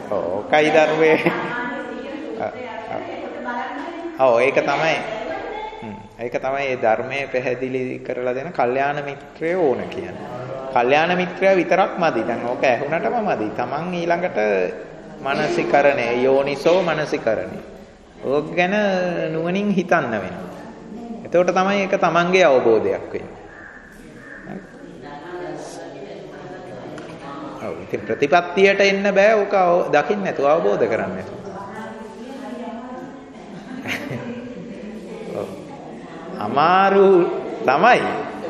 ඔව් කයි ධර්මයේ ඔව් ඒක තමයි ඒක තමයි මේ ධර්මයේ පැහැදිලි කරලා දෙන කල්යාණ මිත්‍රය ඕන කියන්නේ. කල්යාණ මිත්‍රයා විතරක් මදි. දැන් ඕක ඇහුණටම මදි. Taman ඊළඟට මානසිකරණය යෝනිසෝ මානසිකරණය. ඕක ගැන නුවණින් හිතන්න වෙනවා. එතකොට තමයි ඒක Tamanගේ අවබෝධයක් වෙන්නේ. ඔව් ඉතින් ප්‍රතිපත්තියට එන්න බෑ ඕක දකින්න නැතුව අවබෝධ කරන්න නැතුව. අමාරු තමයි.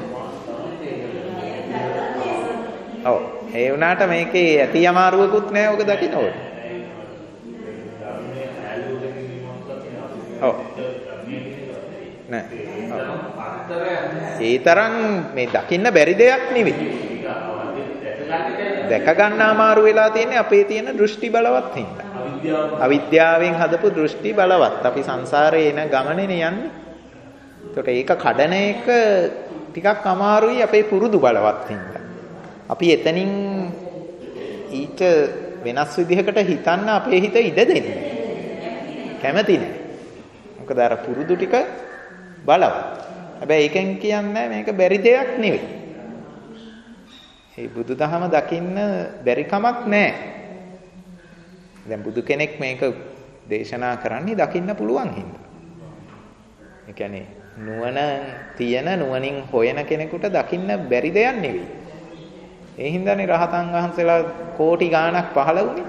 ඔව් ඒ වුණාට මේකේ ඇති අමාරුවකුත් නෑ ඕක දකින්න ඕනේ. ඔව් නෑ. ඒ තරම් මේ දකින්න බැරි දෙයක් නෙවෙයි. දැක ගන්න අමාරු වෙලා තියෙන්නේ අපේ තියෙන දෘෂ්ටි බලවත් හින්දා. අවිද්‍යාවෙන් හදපු දෘෂ්ටි බලවත්. අපි සංසාරේ එන ගමනේනේ යන්නේ. ඒකට ඒක කඩන එක ටිකක් අමාරුයි අපේ පුරුදු බලවත් හින්දා. අපි එතනින් ඊට වෙනස් විදිහකට හිතන්න අපේ හිත ඉඩ දෙන්නේ. කැමති නෑ. මොකද අර පුරුදු ටික බලවත්. හැබැයි ඒකෙන් කියන්නේ මේක බැරි දෙයක් නෙවෙයි. මේ බුදුදහම දකින්න බැරි කමක් නැහැ. දැන් බුදු කෙනෙක් මේක දේශනා කරන්නේ දකින්න පුළුවන් හින්දා. ඒ කියන්නේ නුවණ තියෙන නුවණින් හොයන කෙනෙකුට දකින්න බැරි දෙයක් නෙවෙයි. ඒ හින්දානේ රහතන් වහන්සේලා කෝටි ගාණක් පහළ වුණේ.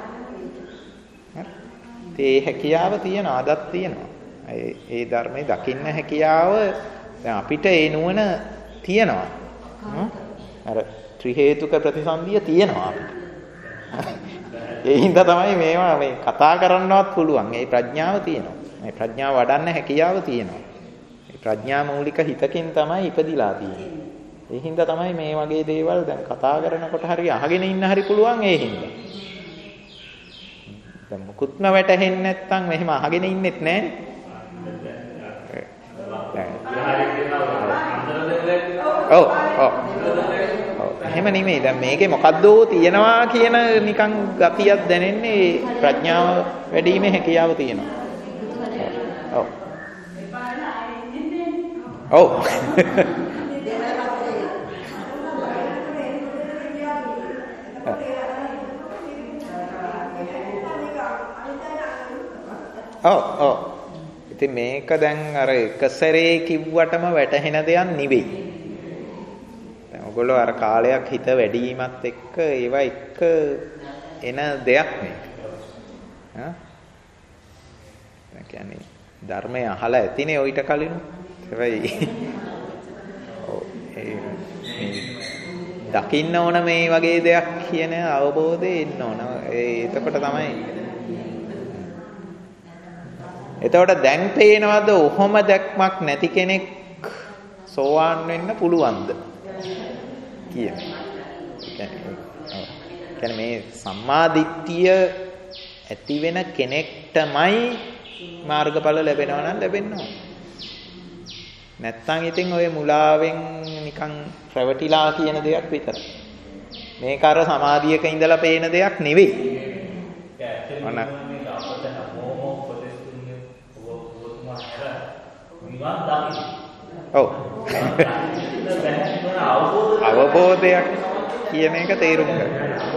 හරි. ඒ හැකියාව තියෙනවා, අදත් තියෙනවා. ඒ ඒ ධර්මයේ දකින්න හැකියාව දැන් අපිට ඒ නුවණ තියෙනවා. අර ත්‍රි හේතුක ප්‍රතිසන්දිය තියෙනවා අපිට. ඒ හින්දා තමයි මේවා මේ කතා කරන්නවත් පුළුවන්. ඒ ප්‍රඥාව තියෙනවා. මේ ප්‍රඥාව වඩන්න හැකියාව තියෙනවා. මේ ප්‍රඥා මූලික හිතකින් තමයි ඉපදිලා තියෙන්නේ. ඒ හින්දා තමයි මේ වගේ දේවල් දැන් කතා කරනකොට හරි අහගෙන ඉන්න හරි පුළුවන් ඒ හින්දා. දැන් මුකුත්ම වැටහෙන්නේ නැත්නම් මෙහෙම අහගෙන ඉන්නෙත් නෑනේ. ඔව් ඔව් එහෙම නෙමෙයි. දැන් මේකේ මොකද්ද තියෙනවා කියන නිකන් ගතියක් දැනෙන්නේ ප්‍රඥාව වැඩිීමේ හැකියාව තියෙනවා. ඔව්. ඔව්. ඔව් ඔව්. ඉතින් මේක දැන් අර එක සැරේ කිව්වටම වැටහෙන දෙයක් නෙවෙයි. ඔයගොල්ලෝ අර කාලයක් හිත වැඩිවීමත් එක්ක ඒවා එක්ක එන දෙයක් මේක. හා? ඒ කියන්නේ ධර්මය අහලා ඇතිනේ ඔయిత කලින්. හැබැයි ඔව් ඒ දකින්න ඕන මේ වගේ දෙයක් කියන අවබෝධය එන්න ඕන. ඒ එතකොට තමයි. එතකොට දැන් පේනවද ඔහොම දැක්මක් නැති කෙනෙක් සෝවාන් වෙන්න පුළුවන්ද? කියන්නේ මේ සම්මා දිට්ඨිය ඇති වෙන කෙනෙක්ටමයි මාර්ගඵල ලැබෙනවා නම් ලැබෙන්න ඕන. නැත්තම් ඉතින් ඔය මුලාවෙන් නිකන් රැවටිලා කියන දෙයක් විතරයි. මේක අර සමාධියක ඉඳලා පේන දෙයක් නෙවෙයි. ඔන්න ඔව් අවබෝධයක් කියන එක තේරුම් ගන්න.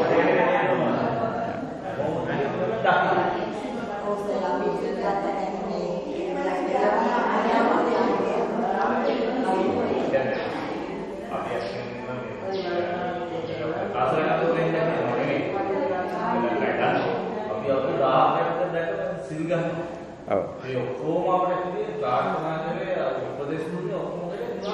ඔව් ඒ ඔක්කොම අපිට ප්‍රාර්ථනාකරේ උපදේශ දුන්නේ ඔක්කොම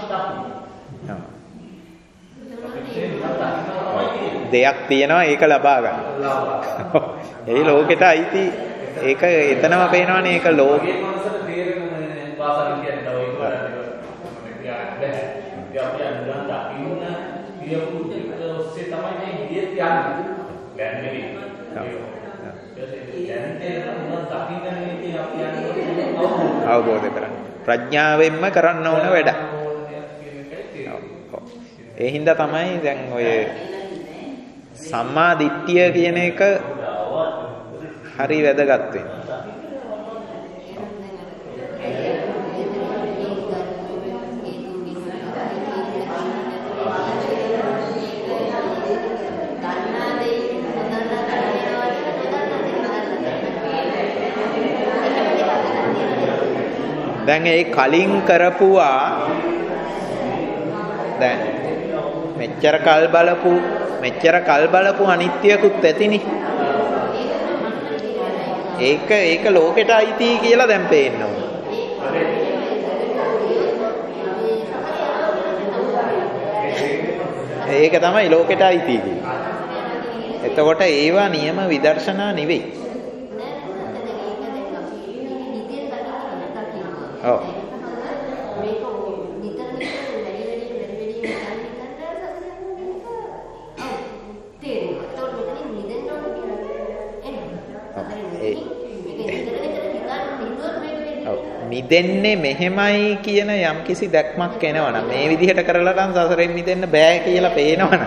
දෙයක් තියෙනවා ඒක ලබා ගන්න. ඒ ලෝකෙට අයිති ඒක එතනම පේනවනේ ඒක ලෝකේ මනසට තේරෙන භාෂාවෙන් කියනවා ඒක වලට අපි අඳුරන් දකින්න කියපු ඔස්සේ තමයි මේ ගියේ යන්නේ. දැන් නෙවෙයි. අවබෝධ කරගන්න. ප්‍රඥාවෙන්ම කරන්න ඕන වැඩ. ඒ හින්දා තමයි දැන් ඔය සම්මා දිට්ඨිය කියන එක හරි වැදගත් වෙන්නේ. දැන් ඒ කලින් කරපුවා දැන් මෙච්චර කල් බලපු මෙච්චර කල් බලපු අනිත්‍යකුත් ඇතිනේ. ඒක ඒක ලෝකෙට අයිති කියලා දැන් පේන්න ඕන. ඒක තමයි ලෝකෙට අයිති කියන්නේ. එතකොට ඒවා නියම විදර්ශනා නෙවෙයි. ඔව්. මිදෙන්නේ මෙහෙමයි කියන යම්කිසි දැක්මක් එනවනම් මේ විදිහට කරලා නම් සසරෙන් මිදෙන්න බෑ කියලා පේනවනම්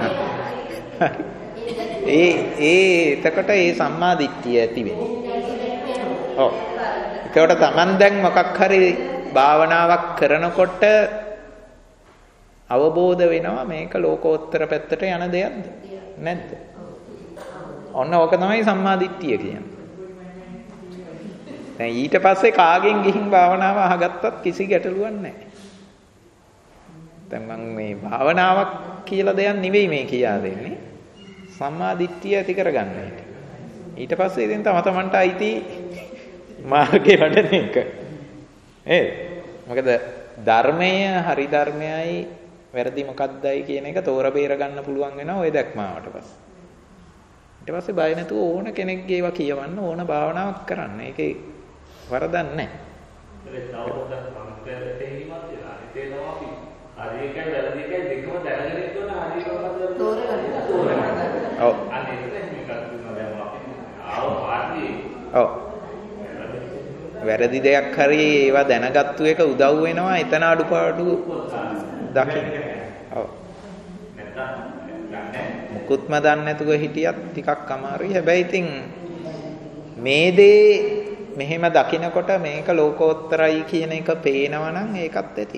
ඒ ඒ එතකොට ඒ සම්මා දිට්ඨිය ඇති වෙන්නේ. ඔව්. ඒකට Taman දැන් මොකක් හරි භාවනාවක් කරනකොට අවබෝධ වෙනවා මේක ලෝකෝත්තර පැත්තට යන දෙයක්ද නැද්ද? ඔන්න ඕක තමයි සම්මා දිට්ඨිය කියන්නේ. දැන් ඊට පස්සේ කාගෙන් ගිහින් භාවනාව අහගත්තත් කිසි ගැටලුවක් නැහැ. දැන් මම මේ භාවනාවක් කියලා දෙයක් නෙවෙයි මේ කියා දෙන්නේ. සම්මා දිට්ඨිය ඇති කරගන්න එක. ඊට පස්සේ ඉතින් තම තමන්ට අයිති මාර්ගේ වඩන එක. ඒ මොකද ධර්මය හරි ධර්මයයි වැරදි මොකක්දයි කියන එක තෝර බේර ගන්න පුළුවන් වෙනවා ওই දැක්මාවට පස්සේ. ඊට පස්සේ බය නැතුව ඕන කෙනෙක්ගේ ඒවා කියවන්න ඕන භාවනාවක් කරන්න. ඒකේ වරදක් නැහැ. ඒක තවද සම්පූර්ණ තේරීමක් තියෙනවා. ඒ තේනවා අපි හරි එකයි වැරදි එකයි දෙකම දැනගෙන ඉන්නකොට හරි මොකක්ද තෝරගන්න තෝරගන්න. ඔව්. අනේ ඒක මේකක් දුන්නා දැන් අපි ආව පාටි. ඔව්. වැරදි දෙයක් හරි ඒවා දැනගත්තු එක උදව් වෙනවා එතන අඩුපාඩු දකින්න. ඔව්. මුකුත්ම දන්නේ නැතුව හිටියත් ටිකක් අමාරුයි. හැබැයි ඉතින් මේ දේ මෙහෙම දකිනකොට මේක ලෝකෝත්තරයි කියන එක පේනවා නම් ඒකත් ඇති.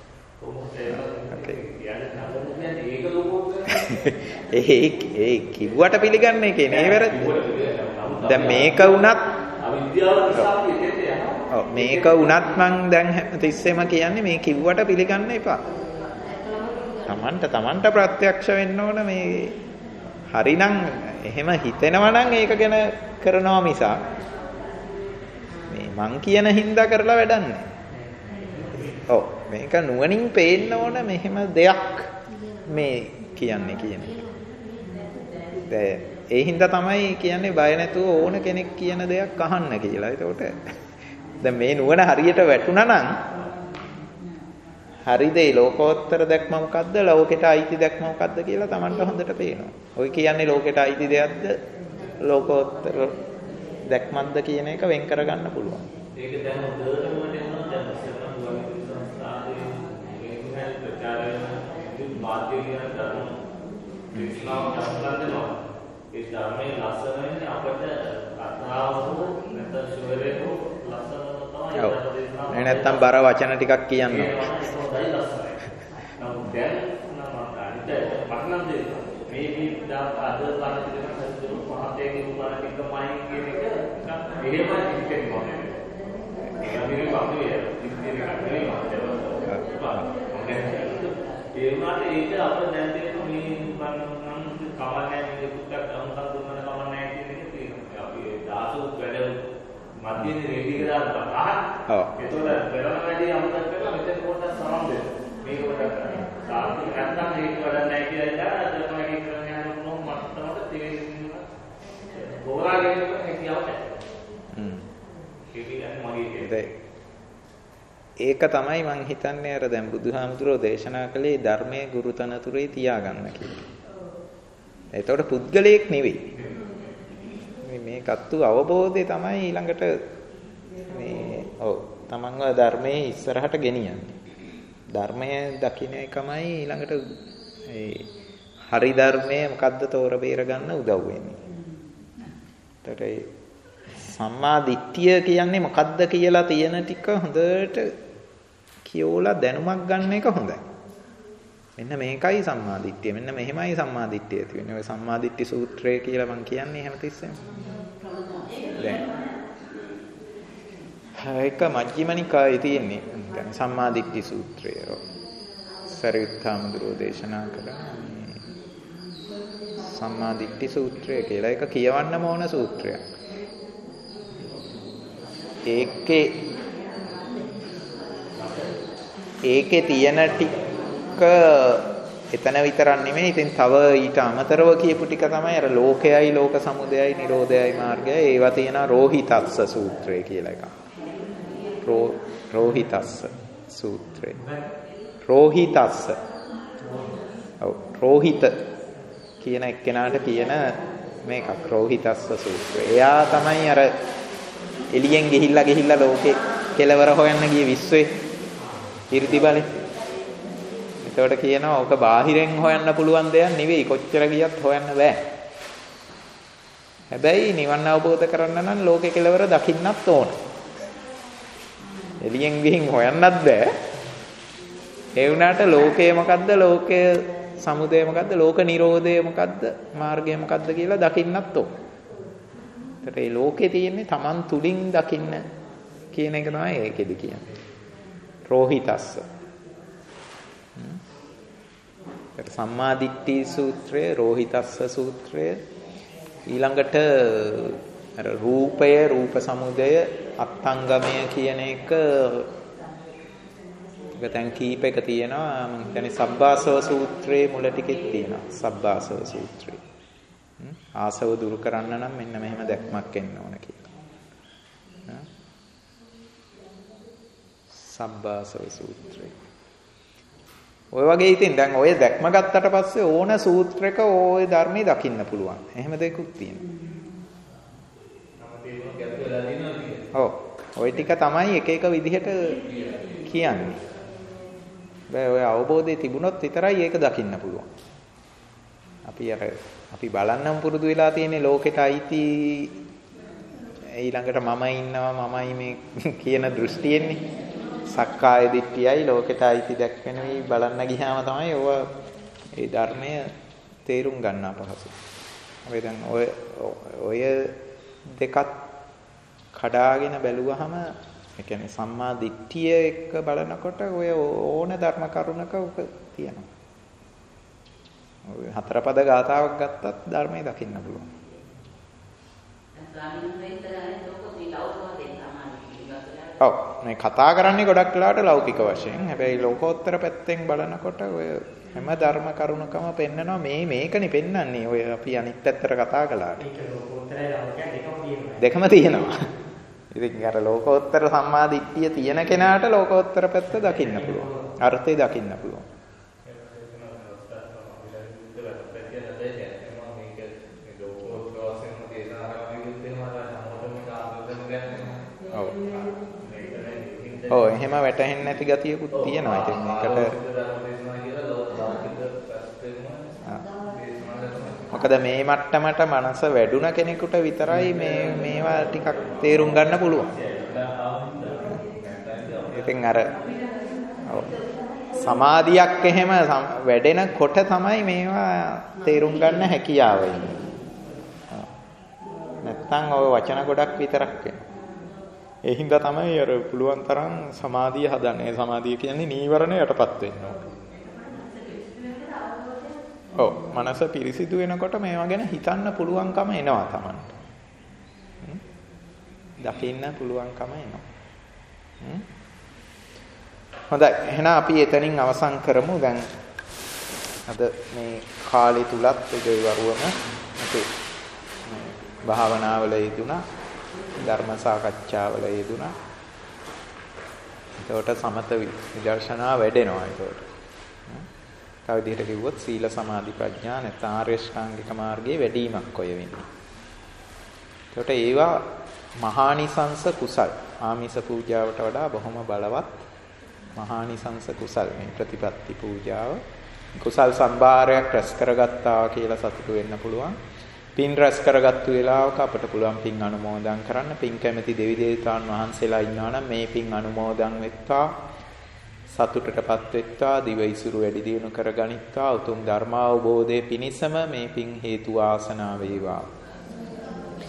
ඒ ඒ කිව්වට පිළිගන්න එකේ නේ වැරද්ද. දැන් මේක වුණත් අවිද්‍යාව නිසා අපි එතෙන්ට යනවා. ඔව් මේක වුණත් මං දැන් හැමතිස්සෙම කියන්නේ මේ කිව්වට පිළිගන්න එපා. Tamanට Tamanට ප්‍රත්‍යක්ෂ වෙන්න ඕන මේ හරිනම් එහෙම හිතෙනවා නම් ඒක ගැන කරනවා මිසක් මේ මං කියන හින්දා කරලා වැඩක් නැහැ. ඔව් මේක නුවණින් පේන්න ඕන මෙහෙම දෙයක් මේ කියන්නේ කියන එක. දැන් ඒ හින්දා තමයි කියන්නේ බය නැතුව ඕන කෙනෙක් කියන දෙයක් අහන්න කියලා. ඒකට දැන් මේ නුවණ හරියට වැටුණා නම් හරිද ඒ ලෝකෝත්තර දැක්ම මොකද්ද ලෝකෙට අයිති දැක්ම මොකද්ද කියලා Tamanට හොඳට පේනවා. ඔය කියන්නේ ලෝකෙට අයිති දෙයක්ද ලෝකෝත්තර දැක්මක්ද කියන එක වෙන් කරගන්න පුළුවන්. ඒක දැන් හොඳටම වෙනවා දැන් සතරන් දුවන්නේ සංස්ථාවේ මේ ප්‍රචාරය මාධ්‍ය කියන ධර්ම විශ්වාස කරලා දෙනවා. ඒ ධර්මයේ ලස්සන වෙන්නේ අපිට කතාව හෝ නැත්නම් ශුවරේ හෝ ලස්සන තමයි. ඒ නැත්තම් බර වචන ටිකක් කියන්න ඕනේ. හොඳයි ලස්සනයි. නමුත් දැන් නම් අනිත් මටනම් දෙන්න මේ මේ දා අද බලන දෙයක් හදන්න මහතේගේ උපාන ටිකමයි කියන එක නිකන් එහෙම හිතෙන්නේ නැහැ. ඒක නිකන් අපේ ඉන්දියන කන්නේ නැහැ. ඒ වුණාට ඒක අපිට දැන් දෙන්න මේ මම කවන්නේ මේ පුතක් අම්කම් දුන්නම කවන්නේ කියන එක තියෙනවා. අපි දාසු වැඩ මධ්‍යනේ රෙඩි කරලා දාන්න. ඔව්. ඒතකොට පෙරණ වැඩි අමතක කරලා මෙතන පොඩ්ඩක් සමම් දෙන්න. මේක පොඩ්ඩක් කරන්න. සාර්ථක නැත්නම් මේක වැඩක් නැහැ කියලා ඉතින් අද තමයි කරන්නේ යන මොන මට්ටමකට තේරෙන්නේ. ගෝරාගෙන හැකියාව නැහැ. හ්ම්. ඒක කියන්නේ මගේ කියන්නේ. ඒක තමයි මං හිතන්නේ අර දැන් බුදුහාමුදුරෝ දේශනා කළේ ධර්මයේ ගුරුතනතුරේ තියාගන්න කියලා. ඒතකොට පුද්ගලයෙක් නෙවෙයි. මේ කත්තු අවබෝධය තමයි ඊළඟට මේ ඔව් තමන්ව ධර්මයේ ඉස්සරහට ගෙනියන්නේ. ධර්මය දකින්න එකමයි ඊළඟට ඒ හරි ධර්මයේ මොකද්ද තෝර බේර ගන්න උදව් වෙන්නේ. ඒතට ඒ සම්මා දිට්ඨිය කියන්නේ මොකද්ද කියලා තියෙන ටික හොඳට කියෝලා දැනුමක් ගන්න එක හොඳයි. මෙන්න මේකයි සම්මා දිට්ඨිය. මෙන්න මෙහෙමයි සම්මා දිට්ඨිය ඇති වෙන්නේ. ඔය සම්මා දිට්ඨි සූත්‍රය කියලා මම කියන්නේ හැමතිස්සෙම. දැන් ඒක මජ්ක්‍ධිම නිකායේ තියෙන්නේ. දැන් සම්මා දිට්ඨි සූත්‍රය. සරියුත්ථාමඳුරෝ දේශනා කළා. සම්මා දිට්ඨි සූත්‍රය කියලා ඒක කියවන්නම ඕන සූත්‍රයක්. ඒකේ ඒකේ තියෙන ටික එතන විතරක් නෙමෙයි. ඉතින් තව ඊට අමතරව කියපු ටික තමයි අර ලෝකයයි ලෝක සමුදයයි නිරෝධයයි මාර්ගයයි ඒවා තියෙන රෝහිතස්ස සූත්‍රය කියලා එකක්. රෝ රෝහිතස්ස සූත්‍රය. රෝහිතස්ස. ඔව් රෝහිත කියන එක්කෙනාට කියන මේකක් රෝහිතස්ස සූත්‍රය. එයා තමයි අර එළියෙන් ගිහිල්ලා ගිහිල්ලා ලෝකේ කෙලවර හොයන්න ගිය විශ්වේ 이르දි බලේ. එතකොට කියනවා ඔක බාහිරෙන් හොයන්න පුළුවන් දෙයක් නෙවෙයි. කොච්චර ගියත් හොයන්න බෑ. හැබැයි නිවන් අවබෝධ කරන්න නම් ලෝකේ කෙලවර දකින්නත් ඕන. එළියෙන් ගිහින් හොයන්නත් බෑ. ඒ වුණාට ලෝකය මොකද්ද? ලෝකය සමුදය මොකද්ද? ලෝක නිරෝධය මොකද්ද? මාර්ගය මොකද්ද කියලා දකින්නත් ඕන. ඒතට මේ ලෝකේ තියෙන්නේ Taman තුලින් දකින්න කියන එක තමයි ඒකෙදි කියන්නේ. රෝහිතස්ස. සම්මා දිට්ඨි සූත්‍රය, රෝහිතස්ස සූත්‍රය ඊළඟට අර රූපය, රූප සමුදය, අත්ංගමය කියන එක දැන් කීපයක තියෙනවා. මම කියන්නේ සබ්බාසව සූත්‍රයේ මුල ටිකෙත් තියෙනවා. සබ්බාසව සූත්‍රය. ආසව දුරු කරන්න නම් මෙන්න මෙහෙම දැක්මක් එන්න ඕන කියලා. සබ්බාසව සූත්‍රය. ඔය වගේ ඉතින් දැන් ඔය දැක්ම ගත්තට පස්සේ ඕන සූත්‍රයක ওই ධර්මයේ දකින්න පුළුවන්. එහෙම දෙයක්ත් තියෙනවා. ඔව්. ওই ටික තමයි එක එක විදිහට කියන්නේ. බෑ ඔය අවබෝධය තිබුණොත් විතරයි ඒක දකින්න පුළුවන්. අපි අර අපි බලන්නම් පුරුදු වෙලා තියෙන්නේ ලෝකෙට අයිති ඊළඟට මම ඉන්නවා මමයි මේ කියන දෘෂ්ටියෙන්නේ. සක්කාය දිට්ඨියයි ලෝකෙට අයිති දැක්වෙනවි බලන්න ගියාම තමයි ඔය ඒ ධර්මය තේරුම් ගන්න අපහසු. අපි දැන් ඔය ඔය දෙකත් කඩාගෙන බැලුවහම ඒ කියන්නේ සම්මා දිට්ඨිය එක්ක බලනකොට ඔය ඕන ධර්ම කරුණක උක තියෙනවා. ඔය හතරපද ගාතාවක් ගත්තත් ධර්මයේ දකින්න පුළුවන්. ඔව් මේ කතා කරන්නේ ගොඩක් වෙලාවට ලෞකික වශයෙන්. හැබැයි ලෝකෝත්තර පැත්තෙන් බලනකොට ඔය හැම ධර්ම කරුණකම පෙන්නනවා මේ මේකනේ පෙන්වන්නේ. ඔය අපි අනිත් පැත්තට කතා කළාට. ඒක ලෝකෝත්තරයි ලෞකිකයි දෙකම තියෙනවා. ඉතින් අර ලෝකෝත්තර සම්මා දිට්ඨිය තියෙන කෙනාට ලෝකෝත්තර පැත්ත දකින්න පුළුවන්. අර්ථය දකින්න පුළුවන්. ඔව් එහෙම වැටහෙන්නේ නැති ගතියකුත් තියෙනවා. ඉතින් මේකට මොකද මේ මට්ටමට මනස වැඩුණ කෙනෙකුට විතරයි මේ මේවා ටිකක් තේරුම් ගන්න පුළුවන්. ඉතින් අර සමාධියක් එහෙම වැඩෙනකොට තමයි මේවා තේරුම් ගන්න හැකියාව එන්නේ. නැත්තම් ඔය වචන ගොඩක් විතරක් වෙනවා. ඒ හින්දා තමයි අර පුළුවන් තරම් සමාධිය හදන්නේ. සමාධිය කියන්නේ නීවරණයටපත් වෙන්න ඕනේ. ඔව් මනස පිරිසිදු වෙනකොට මේවා ගැන හිතන්න පුළුවන්කම එනවා Tamanට. දකින්න පුළුවන්කම එනවා. හොඳයි එහෙනම් අපි එතනින් අවසන් කරමු. දැන් අද මේ කාලය තුලත් දෙවිවරුවම අපි භාවනාවල යෙදුණා. ධර්ම සාකච්ඡාවල යෙදුණා. ඒකට සමත විදර්ශනා වැඩෙනවා ඒකට. තව විදිහට කිව්වොත් සීල සමාධි ප්‍රඥා නැත්නම් ආර්ය ශ්‍රාංගික මාර්ගයේ වැඩිවීමක් ඔය වෙන්නේ. ඒකට ඒවා මහානිසංස කුසල් ආමිස පූජාවට වඩා බොහොම බලවත් මහානිසංස කුසල් මේ ප්‍රතිපත්ති පූජාව කුසල් සම්භාරයක් රැස් කරගත්තා කියලා සතුටු වෙන්න පුළුවන්. පින් රැස් කරගත්තු වෙලාවක අපට පුළුවන් පින් අනුමෝදන් කරන්න. පින් කැමැති දෙවි දේවතාවුන් වහන්සේලා ඉන්නවා නම් මේ පින් අනුමෝදන් වෙත්තා. සතුටටපත් වෙත්තා. දිව ඉසුරු වැඩි දියුණු කරගනිත්තා. උතුම් ධර්මාවබෝධයේ පිණිසම මේ පින් හේතු ආසනාව වේවා.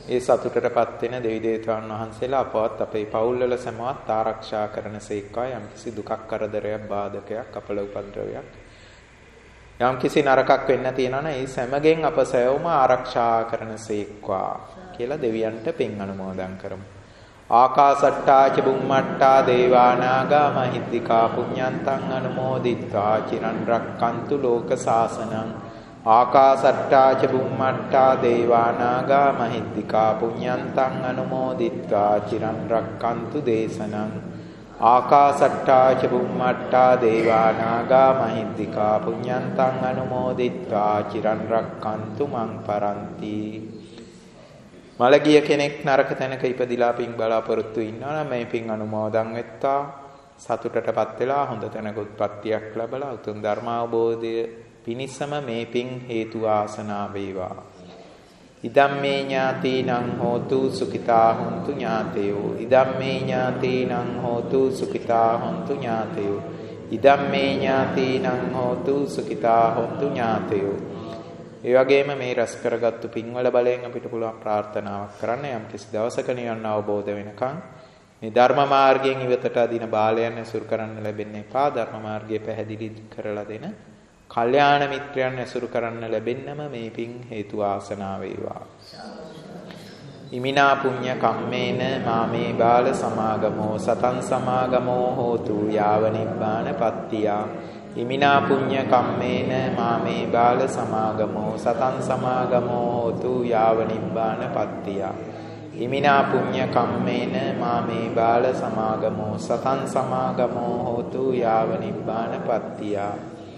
ඒ සතුටටපත් වෙන දෙවි දේවතාවුන් වහන්සේලා අපවත් අපේ පවුල්වල සමවත් ආරක්ෂා කරනසේක්වා යම්කිසි දුකක් කරදරයක් බාධකයක් අපල උපද්‍රවයක් යම්කිසි නරකක් වෙන්න තියෙනවනේ ඒ සෑමගෙන් අප සෑවම ආරක්ෂා කරනසේක්වා කියලා දෙවියන්ට පින් අනුමෝදන් කරමු. ආකාසට්ටා ච බුම්මට්ටා දේවානාගා මහිද්దికා පුඤ්ඤන්තං අනුමෝදිත්වා චිරන් රක්칸තු ලෝක සාසනං. ආකාසට්ටා ච බුම්මට්ටා දේවානාගා මහිද්దికා පුඤ්ඤන්තං අනුමෝදිත්වා චිරන් රක්칸තු දේශනං. ආකාසට්ටා ච බුම්මට්ටා දේවානාගා මහිද්దికා පුඤ්ඤන්තං අනුමෝදිත්වා චිරන් රක්칸තු මං පරන්ති. මළගිය කෙනෙක් නරක තැනක ඉපදිලා පින් බලාපොරොත්තු ඉන්නවා නම් මේ පින් අනුමෝදන් වෙත්තා සතුටටපත් වෙලා හොඳ තැනක උත්පත්තියක් ලැබලා උතුම් ධර්ම අවබෝධය පිණිසම මේ පින් හේතු ආසනා වේවා. ඉදම්මේ ඥාතිනං හෝතු සුඛිතා හොන්තු ඥාතයෝ. ඉදම්මේ ඥාතිනං හෝතු සුඛිතා හොන්තු ඥාතයෝ. ඉදම්මේ ඥාතිනං හෝතු සුඛිතා හොන්තු ඥාතයෝ. ඒ වගේම මේ රැස් කරගත්තු පින්වල බලයෙන් අපිට පුළුවන් ප්‍රාර්ථනාවක් කරන්න යම් කිසි දවසක නිවන් අවබෝධ වෙනකන් මේ ධර්ම මාර්ගයෙන් ඉවතට අදින බාලයන් ඇසුරු කරන්න ලැබෙන්න එපා. ධර්ම මාර්ගය පැහැදිලි කරලා දෙන කල්යාණ මිත්‍රයන් ඇසුරු කරන්න ලැබෙන්නම මේ පින් හේතු ආසනා වේවා. ඉමිනා පුඤ්ඤ කම්මේන මාමේ බාල සමාගමෝ සතං සමාගමෝ හෝතු යාව නිබ්බාන පත්තියා. ඉමිනා පුඤ්ඤ කම්මේන මාමේ බාල සමාගමෝ සතං සමාගමෝ හෝතු යාව නිබ්බාන පත්තියා. ඉමිනා පුඤ්ඤ කම්මේන මාමේ බාල සමාගමෝ සතං සමාගමෝ හෝතු යාව නිබ්බාන පත්තියා.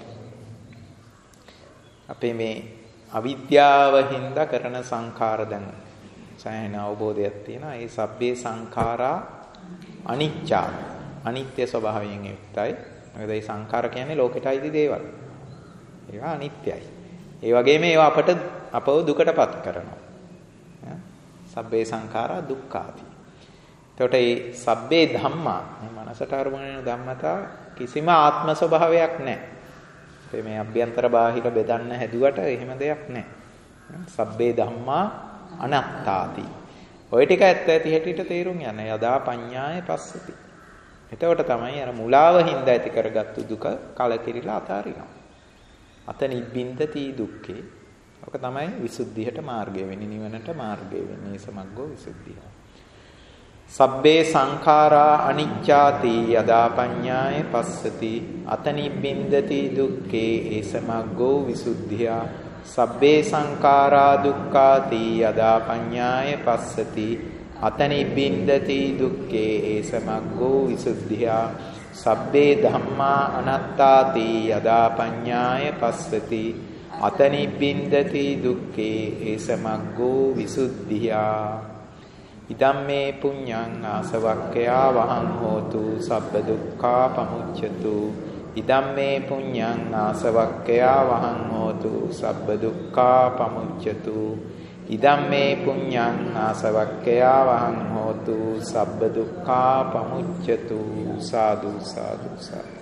අපේ මේ අවිද්‍යාව හින්දා කරන සංඛාර දැන් සෑහෙන අවබෝධයක් තියෙනවා. ඒ සබ්බේ සංඛාරා අනිච්චා අනිත්‍ය ස්වභාවයෙන් යුක්තයි. මොකද මේ සංඛාර කියන්නේ ලෝකෙට අයිති දේවල්. ඒවා අනිත්‍යයි. ඒ වගේම ඒවා අපට අපව දුකටපත් කරනවා. සබ්බේ සංඛාරා දුක්ඛාති. එතකොට මේ සබ්බේ ධම්මා මේ මනසට අරමුණ වෙන ධම්මතා කිසිම ආත්ම ස්වභාවයක් නැහැ. ඒ මේ අභ්‍යන්තර බාහිර බෙදන්න හැදුවට එහෙම දෙයක් නැහැ. සබ්බේ ධම්මා අනාත්තාති. ඔය ටික ඇත්ත ඇති හැටියට තේරුම් යන්න. යදා පඤ්ඤාය පස්සති. එතකොට තමයි අර මුලාව හින්දා ඇති කරගත්තු දුක කලකිරිලා අතාරිනවා. අත නිබ්බින්දති දුක්ඛේ. ඔක තමයි විසුද්ධියට මාර්ගය වෙන්නේ. නිවනට මාර්ගය වෙන්නේ. සමග්ගෝ විසුද්ධිය. සබ්බේ සංඛාරා අනිච්චාති යදා පඤ්ඤාය පස්සති අත නිබ්බින්දති දුක්ඛේ ඒසමග්ගෝ විසුද්ධිය. සබ්බේ සංඛාරා දුක්ඛාති යදා පඤ්ඤාය පස්සති අත නිබ්බින්දති දුක්ඛේ ඒසමග්ගෝ විසුද්ධිය. සබ්බේ ධම්මා අනාත්තාති යදා පඤ්ඤාය පස්සති අත නිබ්බින්දති දුක්ඛේ ඒසමග්ගෝ විසුද්ධිය. ඉදම්මේ පුඤ්ඤං ආසවක්ඛයා වහං හෝතු සබ්බ දුක්ඛා පමුච්ඡතු. ඉදම්මේ පුඤ්ඤං ආසවක්ඛයා වහං හෝතු සබ්බ දුක්ඛා පමුච්ඡතු. ඉදම්මේ පුඤ්ඤං ආසවක්ඛයා වහං හෝතු සබ්බ දුක්ඛා පමුච්ඡතු. සාදු සාදු සාදු.